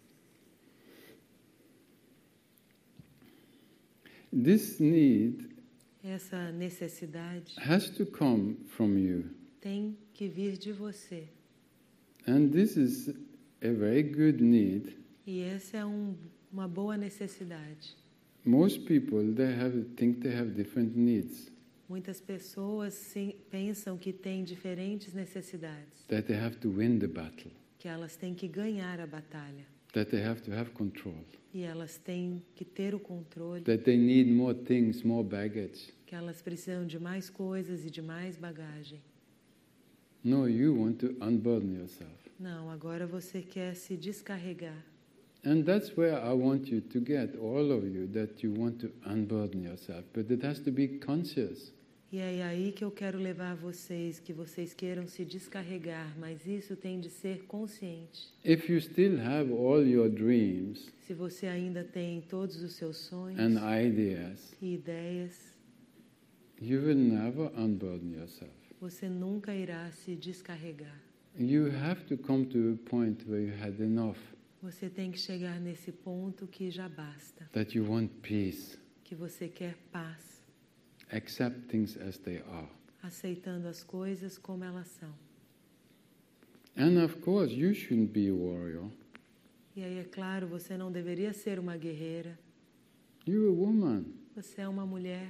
This need Essa necessidade has to come from you. tem que vir de você. And this is a very good need. E essa é um, uma boa necessidade. Most people they have think they have different needs. Muitas pessoas sim, pensam que têm diferentes necessidades, That they have to win the battle. que elas têm que ganhar a batalha, That they have to have control. e elas têm que ter o controle, That they need more things, more baggage. que elas precisam de mais coisas e de mais bagagem. No, you want to unburden yourself. Não, agora você quer se descarregar. And that's where I want you to get, all of you, that you want to unburden yourself. But it has to be conscious. E é aí que eu quero levar vocês, que vocês queiram se descarregar, mas isso tem de ser consciente. If you still have all your dreams Se você ainda tem todos os seus sonhos and ideas, e ideias, you will never unburden yourself. você nunca irá se descarregar. You have to come to a point where you had enough, Você tem que chegar nesse ponto que já basta, that you want peace, que você quer paz, accept things as they are. aceitando as coisas como elas são. And of course, you shouldn't be a warrior. E aí, é claro, você não deveria ser uma guerreira. You're a woman. Você é uma mulher.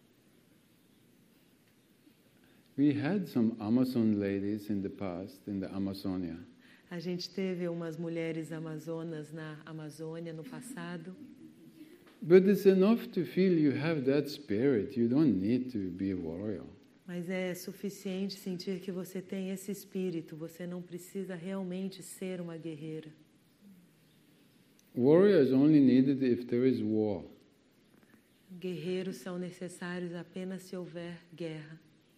We had some Amazon ladies in the past, in the Amazonia. A gente teve umas mulheres amazonas na Amazônia no passado. But it's enough to feel you have that spirit. You don't need to be a warrior. Mas é suficiente sentir que você tem esse espírito. Você não precisa realmente ser uma guerreira. Warrior is only needed if there is war. Guerreiros são necessários apenas se houver guerra.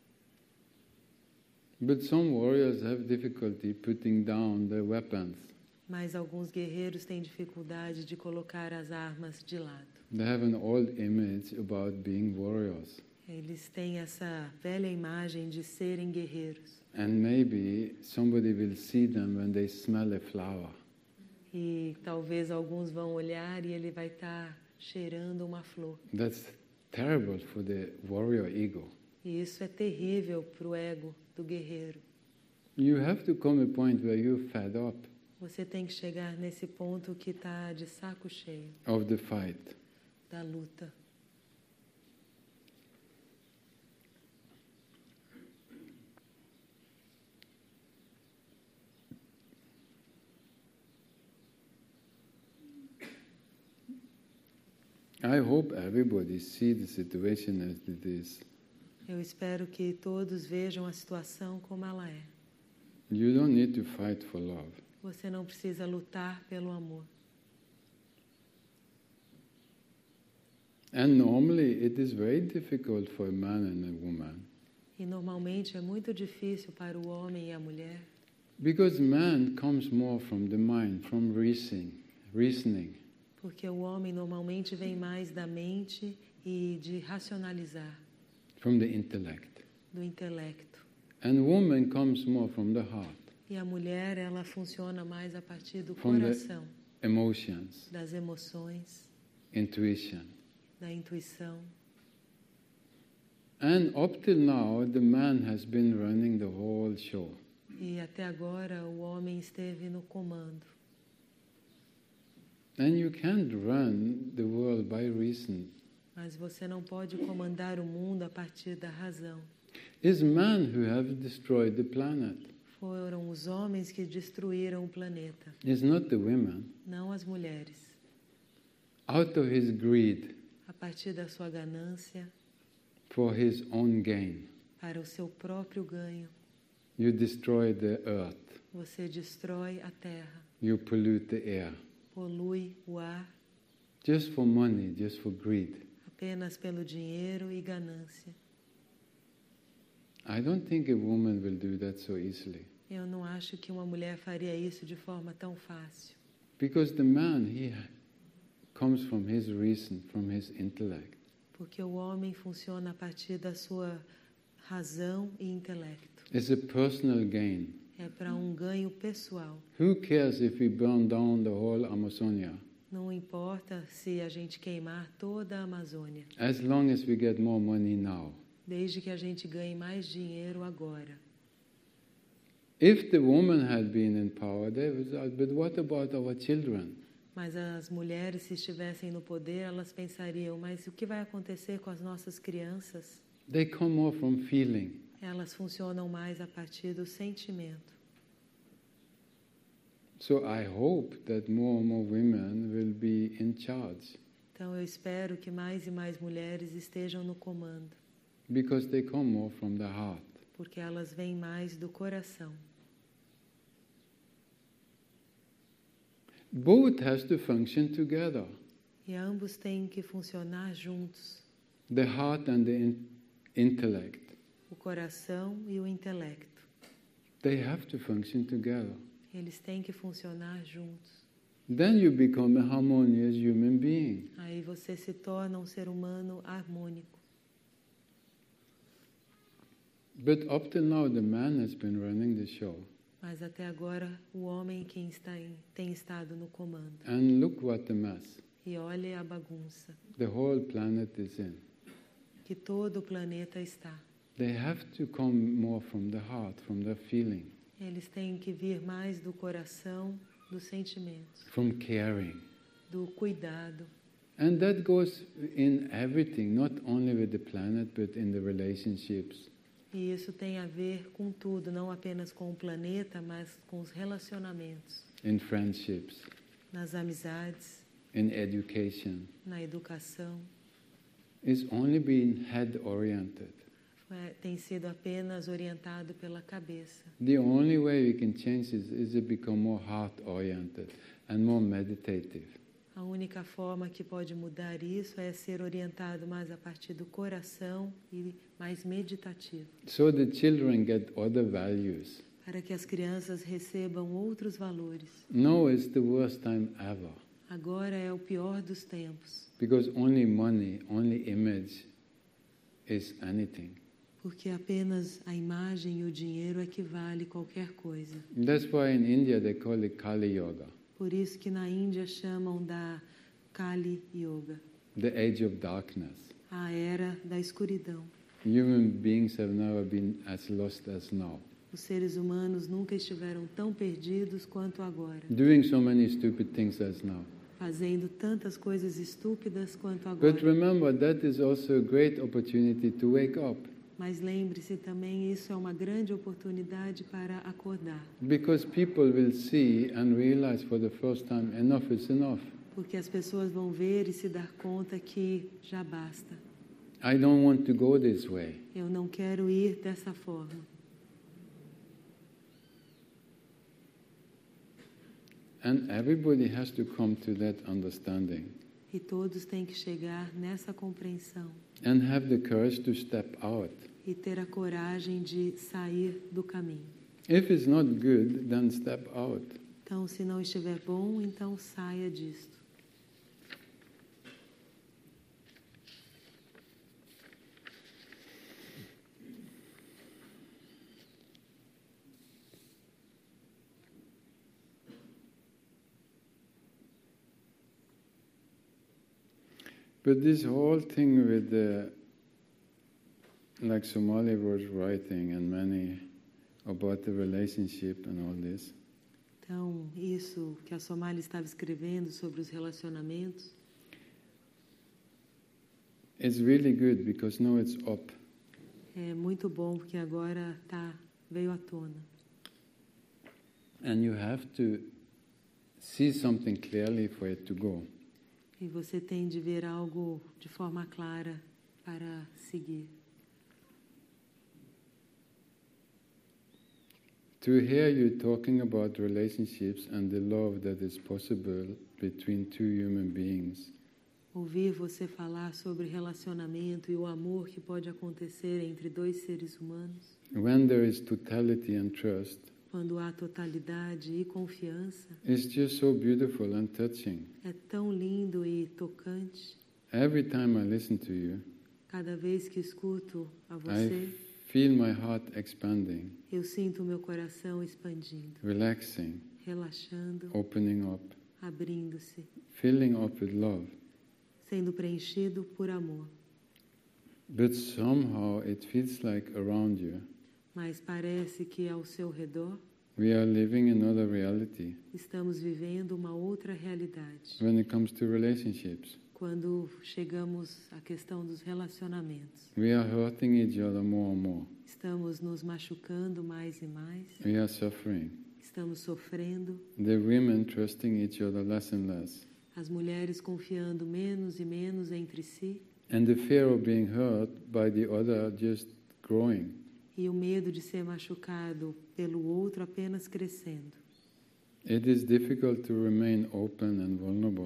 But some warriors have difficulty putting down their weapons. Mas alguns guerreiros têm dificuldade de colocar as armas de lado. They have an old image about being warriors. Eles têm essa velha imagem de serem guerreiros. And maybe somebody will see them when they smell a flower. E talvez alguns vão olhar e ele vai estar cheirando uma flor. That's terrible for the warrior ego. E isso é terrível para o ego do guerreiro. You have to come a point where you're fed up Você tem que chegar nesse ponto que está de saco cheio of the fight. da luta. I hope everybody see the situation as it is. Eu espero que todos vejam a situação como ela é. You don't need to fight for love. Você não precisa lutar pelo amor. And normally it is very difficult for a man and a woman. E normalmente é muito difícil para o homem e a mulher, Because man comes more from the mind, from reasoning, reasoning. porque o homem normalmente vem mais da mente e de racionalizar, From the intellect. do intelecto. And woman comes more from the heart, E a mulher, ela funciona mais a partir do From the- coração, emotions, das emoções, intuition. da intuição. And up till now, the man has been running the whole show. E até agora o homem esteve no comando. And you can't run the world by reason. Mas você não pode comandar o mundo a partir da razão. It's men who have destroyed the planet. Foram os homens que destruíram o planeta, It's not the women. não as mulheres. Out of his greed, A partir da sua ganância, for his own gain, para o seu próprio ganho, you destroy the earth. você destrói a terra, You pollute the air. polui o ar Just for money, just for greed. apenas pelo dinheiro e ganância. I don't think a woman will do that so easily. Eu não acho que uma mulher faria isso de forma tão fácil. Because the man, he comes from his reason, from his intellect. Porque o homem funciona a partir da sua razão e intelecto. It's a personal gain. É para um ganho pessoal. Who cares if we burn down the whole Amazonia? Não importa se a gente queimar toda a Amazônia, As long as we get more money now. desde que a gente ganhe mais dinheiro agora. If the woman had been in power, they would say, but what about our children? Mas as mulheres, se estivessem no poder, elas pensariam, mas o que vai acontecer com as nossas crianças? They come more from feeling. Elas funcionam mais a partir do sentimento. So I hope that more and more women will be in charge Então eu espero que mais e mais mulheres estejam no comando, because they come more from the heart. porque elas vêm mais do coração. Both has to function together. E ambos têm que funcionar juntos. The heart and the in- intellect. O coração e o intelecto. They have to function together. Eles têm que funcionar juntos. Then you become a harmonious human being. Aí você se torna um ser humano harmônico. But up till now, the man has been running the show. Mas até agora o homem quem está em, tem estado no comando. And look what the mess E olhe a bagunça the whole planet is in. que todo o planeta está. They have to come more from the heart, from the feeling, Eles têm que vir mais do coração, dos sentimentos, from caring. do cuidado. And that goes in everything, not only with the planet, but in the relationships. E isso tem a ver com tudo, não apenas com o planeta, mas com os relacionamentos, In friendships, nas amizades, in education. na educação. It's only being head-oriented. É, tem sido apenas orientado pela cabeça. The only way we can change this is to become more heart-oriented and more meditative. A única forma que pode mudar isso é ser orientado mais a partir do coração e mais meditativo, So the children get other values. para que as crianças recebam outros valores. Now is the worst time ever. Agora é o pior dos tempos, Because only money, only image is anything. porque apenas a imagem e o dinheiro é que vale qualquer coisa. That's why in India they call it Kali Yoga, Por isso que na Índia chamam da Kali Yoga, the age of darkness. a era da escuridão. Human beings have never been as lost as now, Os seres humanos nunca estiveram tão perdidos quanto agora, doing so many stupid things as now. fazendo tantas coisas estúpidas quanto But agora. remember, that is also a great opportunity to wake up. Mas lembre-se também, isso é uma grande oportunidade para acordar, Because people will see and realize for the first time, enough is enough. porque as pessoas vão ver e se dar conta que já basta. I don't want to go this way. Eu não quero ir dessa forma. And everybody has to come to that understanding E todos têm que chegar nessa compreensão and have the courage to step out. e ter a coragem de sair do caminho. If it's not good, then step out. Então, se não estiver bom, então saia disto. But this whole thing with the, like Somali was writing and many about the relationship and all this, Então, isso que a Somália estava escrevendo sobre os relacionamentos it's really good because now it's up. é muito bom, porque agora tá, veio à tona. And you have to see something clearly for it to go. E você tem de ver algo de forma clara para seguir. To hear you talking about relationships and the love that is possible between two human beings, Ouvir você falar sobre relacionamento e o amor que pode acontecer entre dois seres humanos, when there is totality and trust, quando há totalidade e confiança, is just so beautiful and touching. é tão lindo e tocante. Every time I listen to you, Cada vez que escuto a I você, feel my heart expanding, eu sinto o meu coração expandindo, relaxing, relaxando, opening up, abrindo-se, filling up with love. sendo preenchido por amor. But somehow it feels like around you, Mas parece que ao seu redor we are living another reality estamos vivendo uma outra realidade. when it comes to relationships. Quando chegamos à questão dos relacionamentos, We are hurting each other more and more. estamos nos machucando mais e mais, We are suffering. estamos sofrendo, The women trusting each other less and less. as mulheres confiando menos e menos entre si, And the fear of being hurt by the other just growing. e o medo de ser machucado pelo outro apenas crescendo. It is difficult to remain open and vulnerable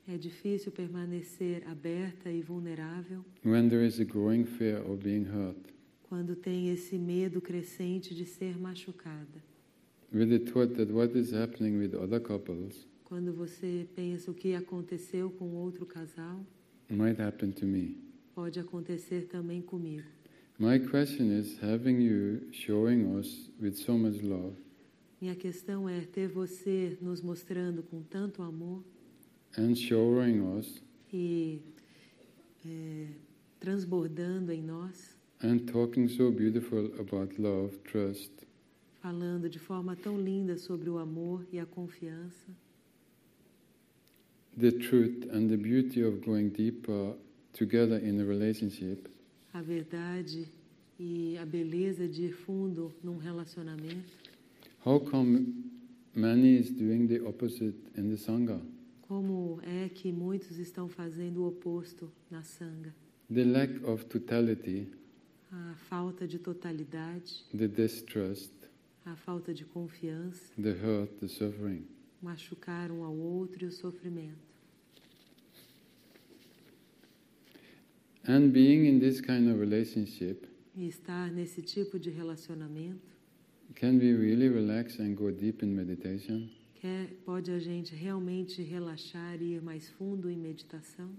É difícil permanecer aberta e vulnerável when there is a growing fear of being hurt, quando tem esse medo crescente de ser machucada. with the thought that what is happening with other couples Quando você pensa o que aconteceu com outro casal, might happen to me. pode acontecer também comigo. My question is, having you showing us with so much love, Minha questão é ter você nos mostrando com tanto amor and showering us, e é, transbordando em nós, and talking so beautiful about love, trust, falando de forma tão linda sobre o amor e a confiança, the truth and the beauty of going deeper together in a relationship, a verdade e a beleza de ir fundo num relacionamento. how come many is doing the opposite in the Sangha? Como é que muitos estão fazendo o oposto na Sangha? The lack of totality, A falta de totalidade, the distrust, a falta de confiança, the hurt, the suffering. machucar um ao outro e o sofrimento. And being in this kind of relationship, E estar nesse tipo de relacionamento, can we really relax and go deep in meditation? quer, pode a gente realmente relaxar e ir mais fundo em meditação?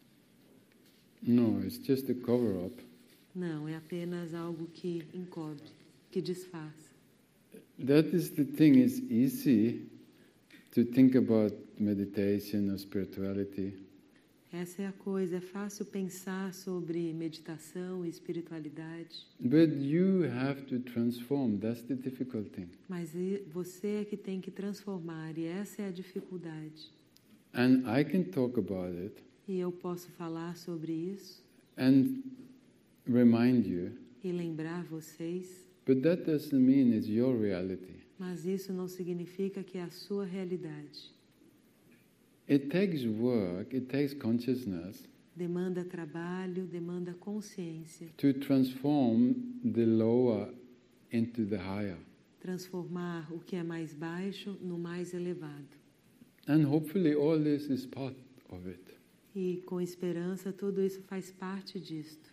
No, it's just a cover-up. Não, é apenas algo que encobre, que disfarça. That is the thing, it's easy to think about meditation or spirituality. Essa é a coisa, é fácil pensar sobre meditação e espiritualidade, But you have to transform, that's the difficult thing. mas e- você é que tem que transformar, e essa é a dificuldade. And I can talk about it E eu posso falar sobre isso and remind you, e lembrar vocês, but that doesn't mean it's your reality. mas isso não significa que é a sua realidade. It takes work, it takes consciousness Demanda trabalho, demanda consciência, to transform the lower into the higher. transformar o que é mais baixo no mais elevado. And hopefully all this is part of it. E com esperança tudo isso faz parte disto.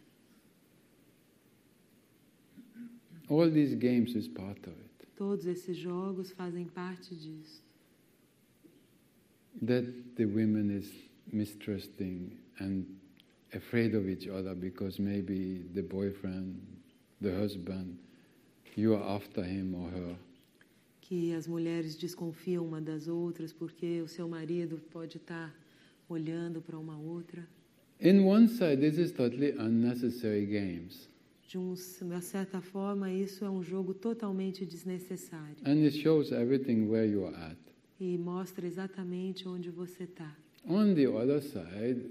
All these games is part of it. Todos esses jogos fazem parte disso. That the women is mistrusting and afraid of each other because maybe the boyfriend, the husband, you are after him or her. Que as mulheres desconfiam uma das outras porque o seu marido pode estar olhando para uma outra. In one side, this is totally unnecessary games. De um- uma certa forma, isso é um jogo totalmente desnecessário. And it shows everything where you are at. E mostra exatamente onde você está. On the other side,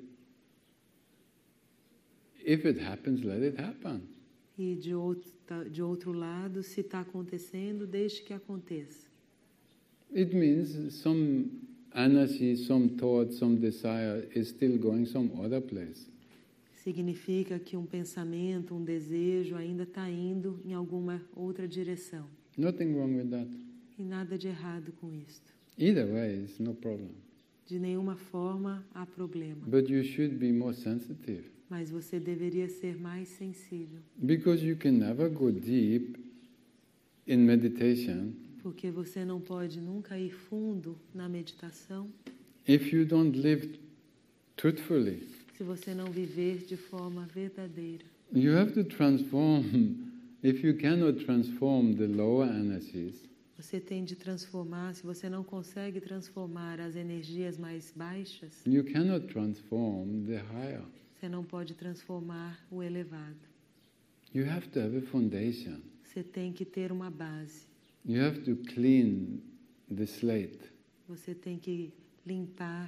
if it happens, let it happen. E de outro, de outro lado, se está acontecendo, deixe que aconteça. It means some energy, some thought, some desire is still going some other place. Significa que um pensamento, um desejo ainda está indo em alguma outra direção. Nothing wrong with that. E nada de errado com isto. Either way, it's no problem. De nenhuma forma há problema. But you should be more sensitive. Mas você deveria ser mais sensível. Because you can never go deep in meditation Porque você não pode nunca ir fundo na meditação if you don't live truthfully. se você não viver de forma verdadeira. You have to transform. If you cannot transform the lower energies, Você tem de transformar, se você não consegue transformar as energias mais baixas, you cannot transform the higher. você não pode transformar o elevado. You have to have a foundation. Você tem que ter uma base. You have to clean the slate. Você tem que limpar.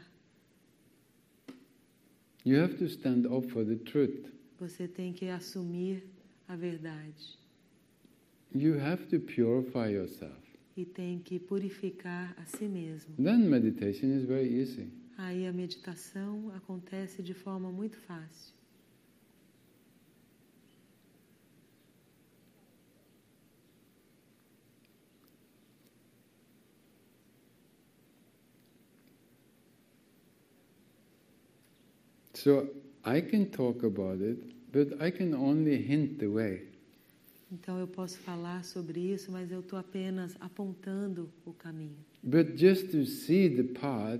You have to stand up for the truth. Você tem que assumir a verdade. You have to purify yourself. E tem que purificar a si mesmo. Then meditation is very easy. Aí a meditação acontece de forma muito fácil. So I can talk about it, but I can only hint the way. Então eu posso falar sobre isso, mas eu estou apenas apontando o caminho. But just to see the path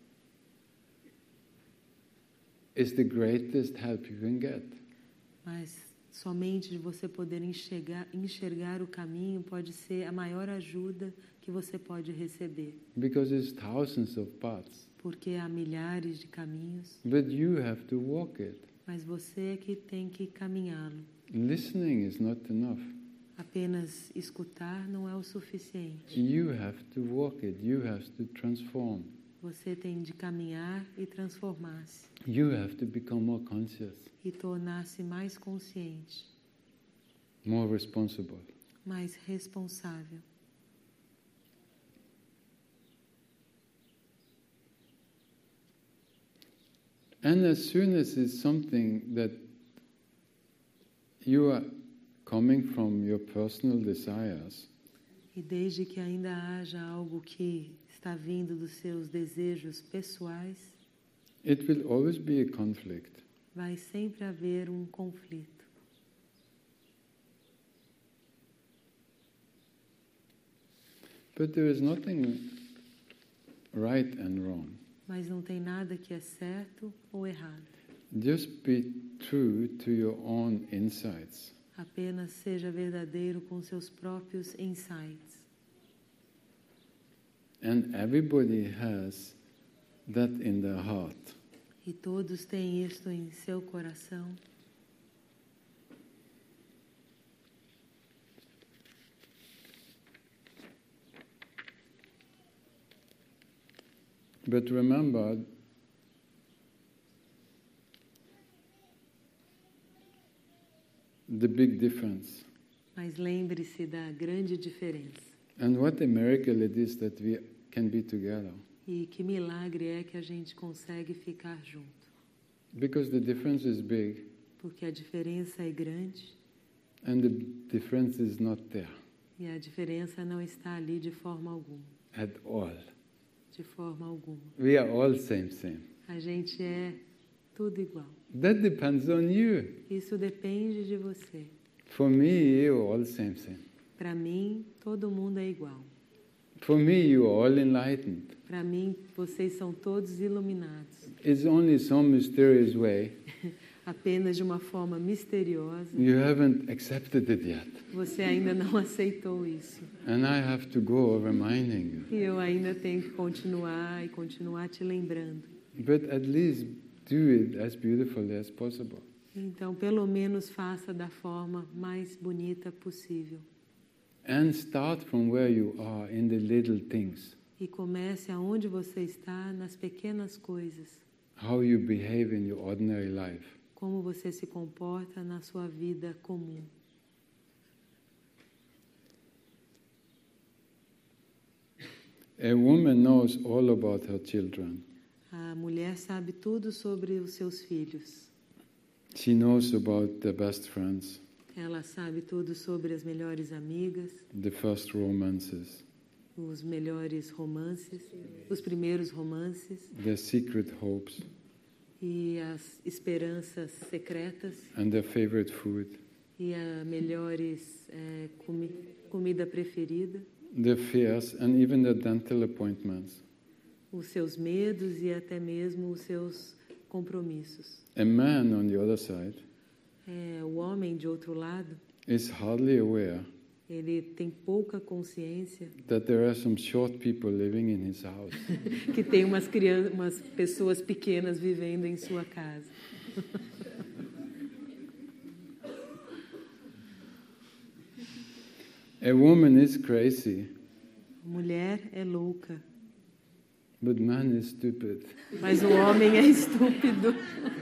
is the greatest help you can get. Mas somente de você poder enxergar, enxergar o caminho pode ser a maior ajuda que você pode receber. Because there's thousands of paths. Porque há milhares de caminhos, But you have to walk it. mas você é que tem que caminhá-lo. Listening is not enough. Apenas escutar não é o suficiente. You have to walk it. You have to transform. Você tem de caminhar e transformar-se. You have to become more conscious, E tornar-se mais consciente, more responsible. mais responsável. And as soon as it's something that you are coming from your personal desires, E desde que ainda haja algo que está vindo dos seus desejos pessoais, it will always be a conflict. vai sempre haver um conflito. But there is nothing right and wrong. Mas não tem nada que é certo ou errado. Just be true to your own insights. Apenas seja verdadeiro com seus próprios insights. And everybody has that in their heart. E todos têm isto em seu coração. But remember, the big difference. Mas lembre-se da grande diferença. And what a miracle it is that we can be together. E que milagre é que a gente consegue ficar junto. Because the difference is big Porque a diferença é grande and the difference is not there e a diferença não está ali de forma alguma. at all. De forma alguma. We are all same, same. A gente é tudo igual. That depends on you. Isso depende de você. For me, you are all same, same. Para mim, todo mundo é igual. For me, you are all enlightened. Para mim, vocês são todos iluminados. It's only some mysterious way. Apenas de uma forma misteriosa. You haven't accepted it yet. Você ainda não aceitou isso. And I have to go reminding you. E eu ainda tenho que continuar e continuar te lembrando. But at least do it as beautifully as possible. Então, pelo menos faça da forma mais bonita possível. And start from where you are in the little things. E comece aonde você está, nas pequenas coisas. How you behave in your ordinary life. Como você se comporta na sua vida comum. A woman knows all about her children. A mulher sabe tudo sobre os seus filhos. She knows about their best friends, Ela sabe tudo sobre as melhores amigas, the first romances, os melhores romances, os primeiros romances their secret hopes, e as esperanças secretas and their favorite food, e a melhores é, comi comida preferida, their fears, and even their dental appointments. os seus medos e até mesmo os seus compromissos. A man, on the other side, É, o homem, de outro lado, is hardly aware ele tem pouca consciência that there are some short people living in his house. que tem umas, crianças, umas pessoas pequenas vivendo em sua casa. A woman is crazy, Mulher é louca, but man is stupid. mas o homem é estúpido.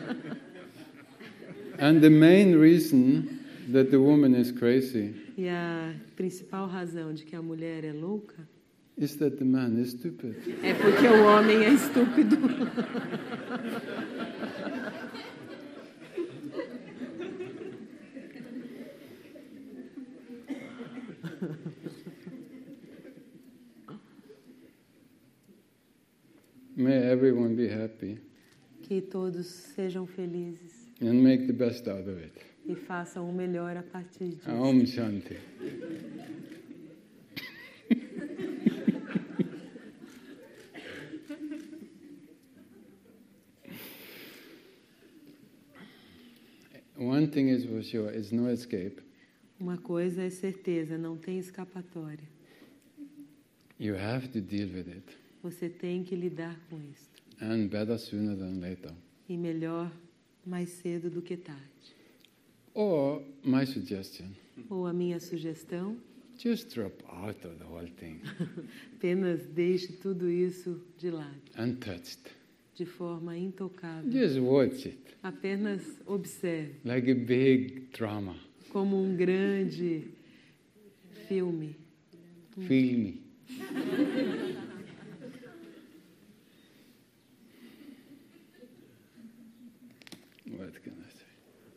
And the main reason that the woman is crazy E a principal razão de que a mulher é louca is that the man is stupid. é porque o homem é estúpido. May everyone be happy. Que todos sejam felizes and make the best out of it. e façam o melhor a partir disso. Om Shanti. One thing is for sure, it's no escape. Uma coisa é certeza, não tem escapatória. You have to deal with it. Você tem que lidar com isso. And better sooner than later. E melhor mais cedo do que tarde. Or my suggestion, Ou a minha sugestão, just drop out of the whole thing. apenas deixe tudo isso de lado, Untouched. de forma intocável. Just watch it. Apenas observe, Like a big drama. como um grande filme. Feel me. What can I say?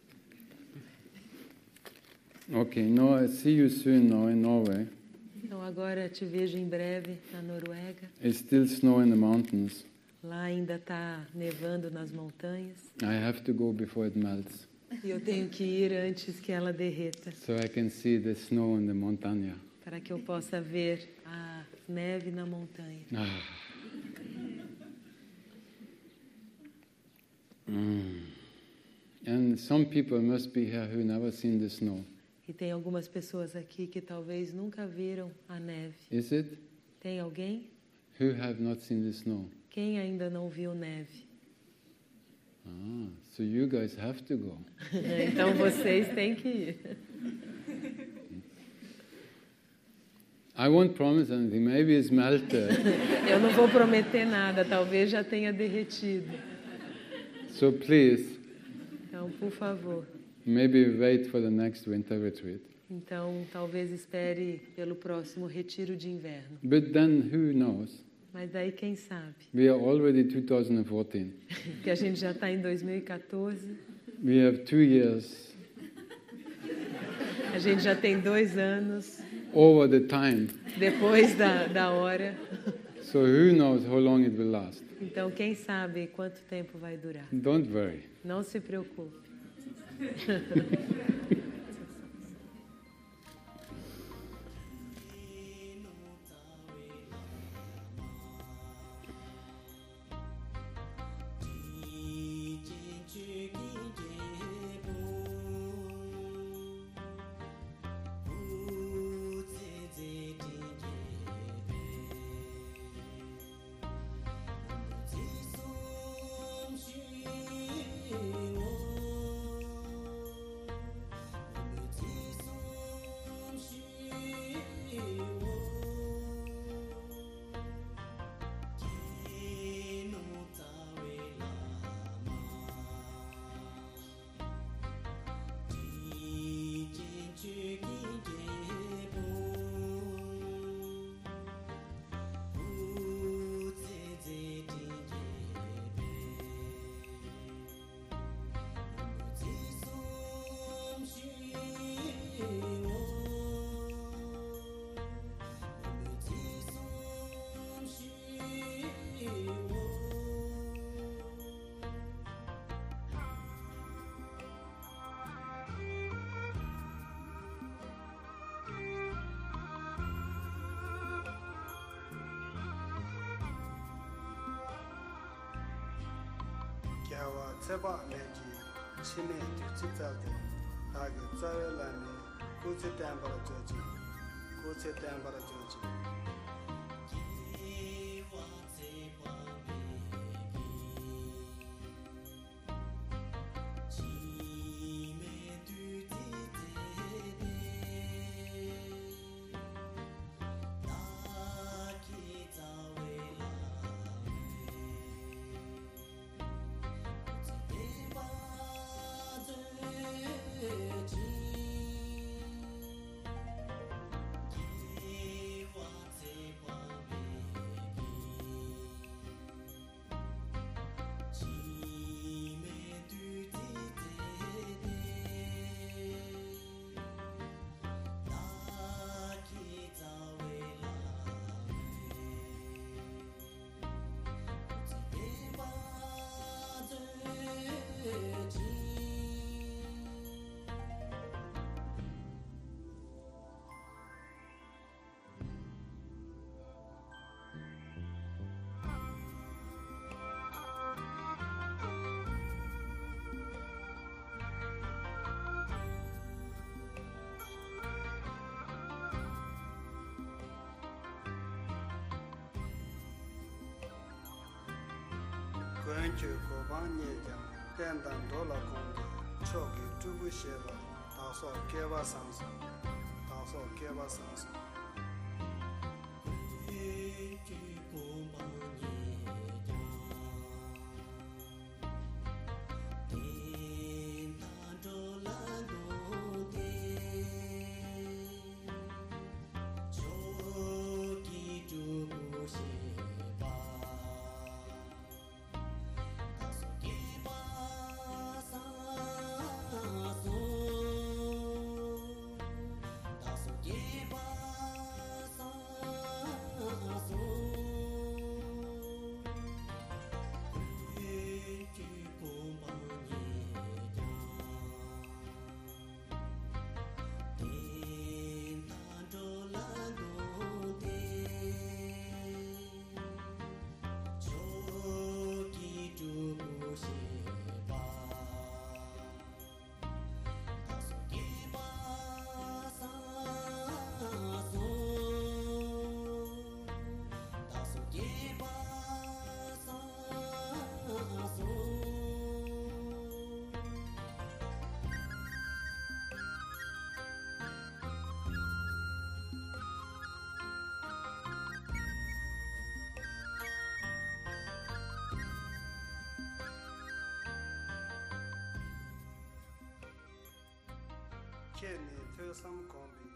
Okay, now I see you soon now in Norway. Então agora te vejo em breve na Noruega. It's still snow in the mountains. Lá ainda está nevando nas montanhas. I have to go before it melts, E eu tenho que ir antes que ela derreta, so I can see the snow in the montaña. para que eu possa ver a neve na montanha. Ah. Mm. And some people must be here who never seen the snow. E tem algumas pessoas aqui que talvez nunca viram a neve. Is it? Tem alguém? Who have not seen the snow? Quem ainda não viu neve? Ah, so you guys have to go. Então vocês têm que ir. I won't promise anything. Maybe it's melted. Eu não vou prometer nada, talvez já tenha derretido. So please, Então, por favor. maybe wait for the next winter retreat. Então, talvez espere pelo próximo retiro de inverno. But then who knows? Mas daí quem sabe? We are already two thousand fourteen. Que a gente já está em dois mil e quatorze, We have two years a gente já tem dois anos over the time. depois da, da hora. So who knows how long it will last? Então, quem sabe quanto tempo vai durar? Don't worry. Não se preocupe. Kiawa tseba meji chine tu chitsalde hage tsawe lani kuche tambara joji kuche tambara joji Watch Gwenchu Goban Yejang, Tendan Dola Konde, Choki Tubu Sheba, Taso Keva Sansa, Taso Keva Sansa. Kenny Thilsam Kombi,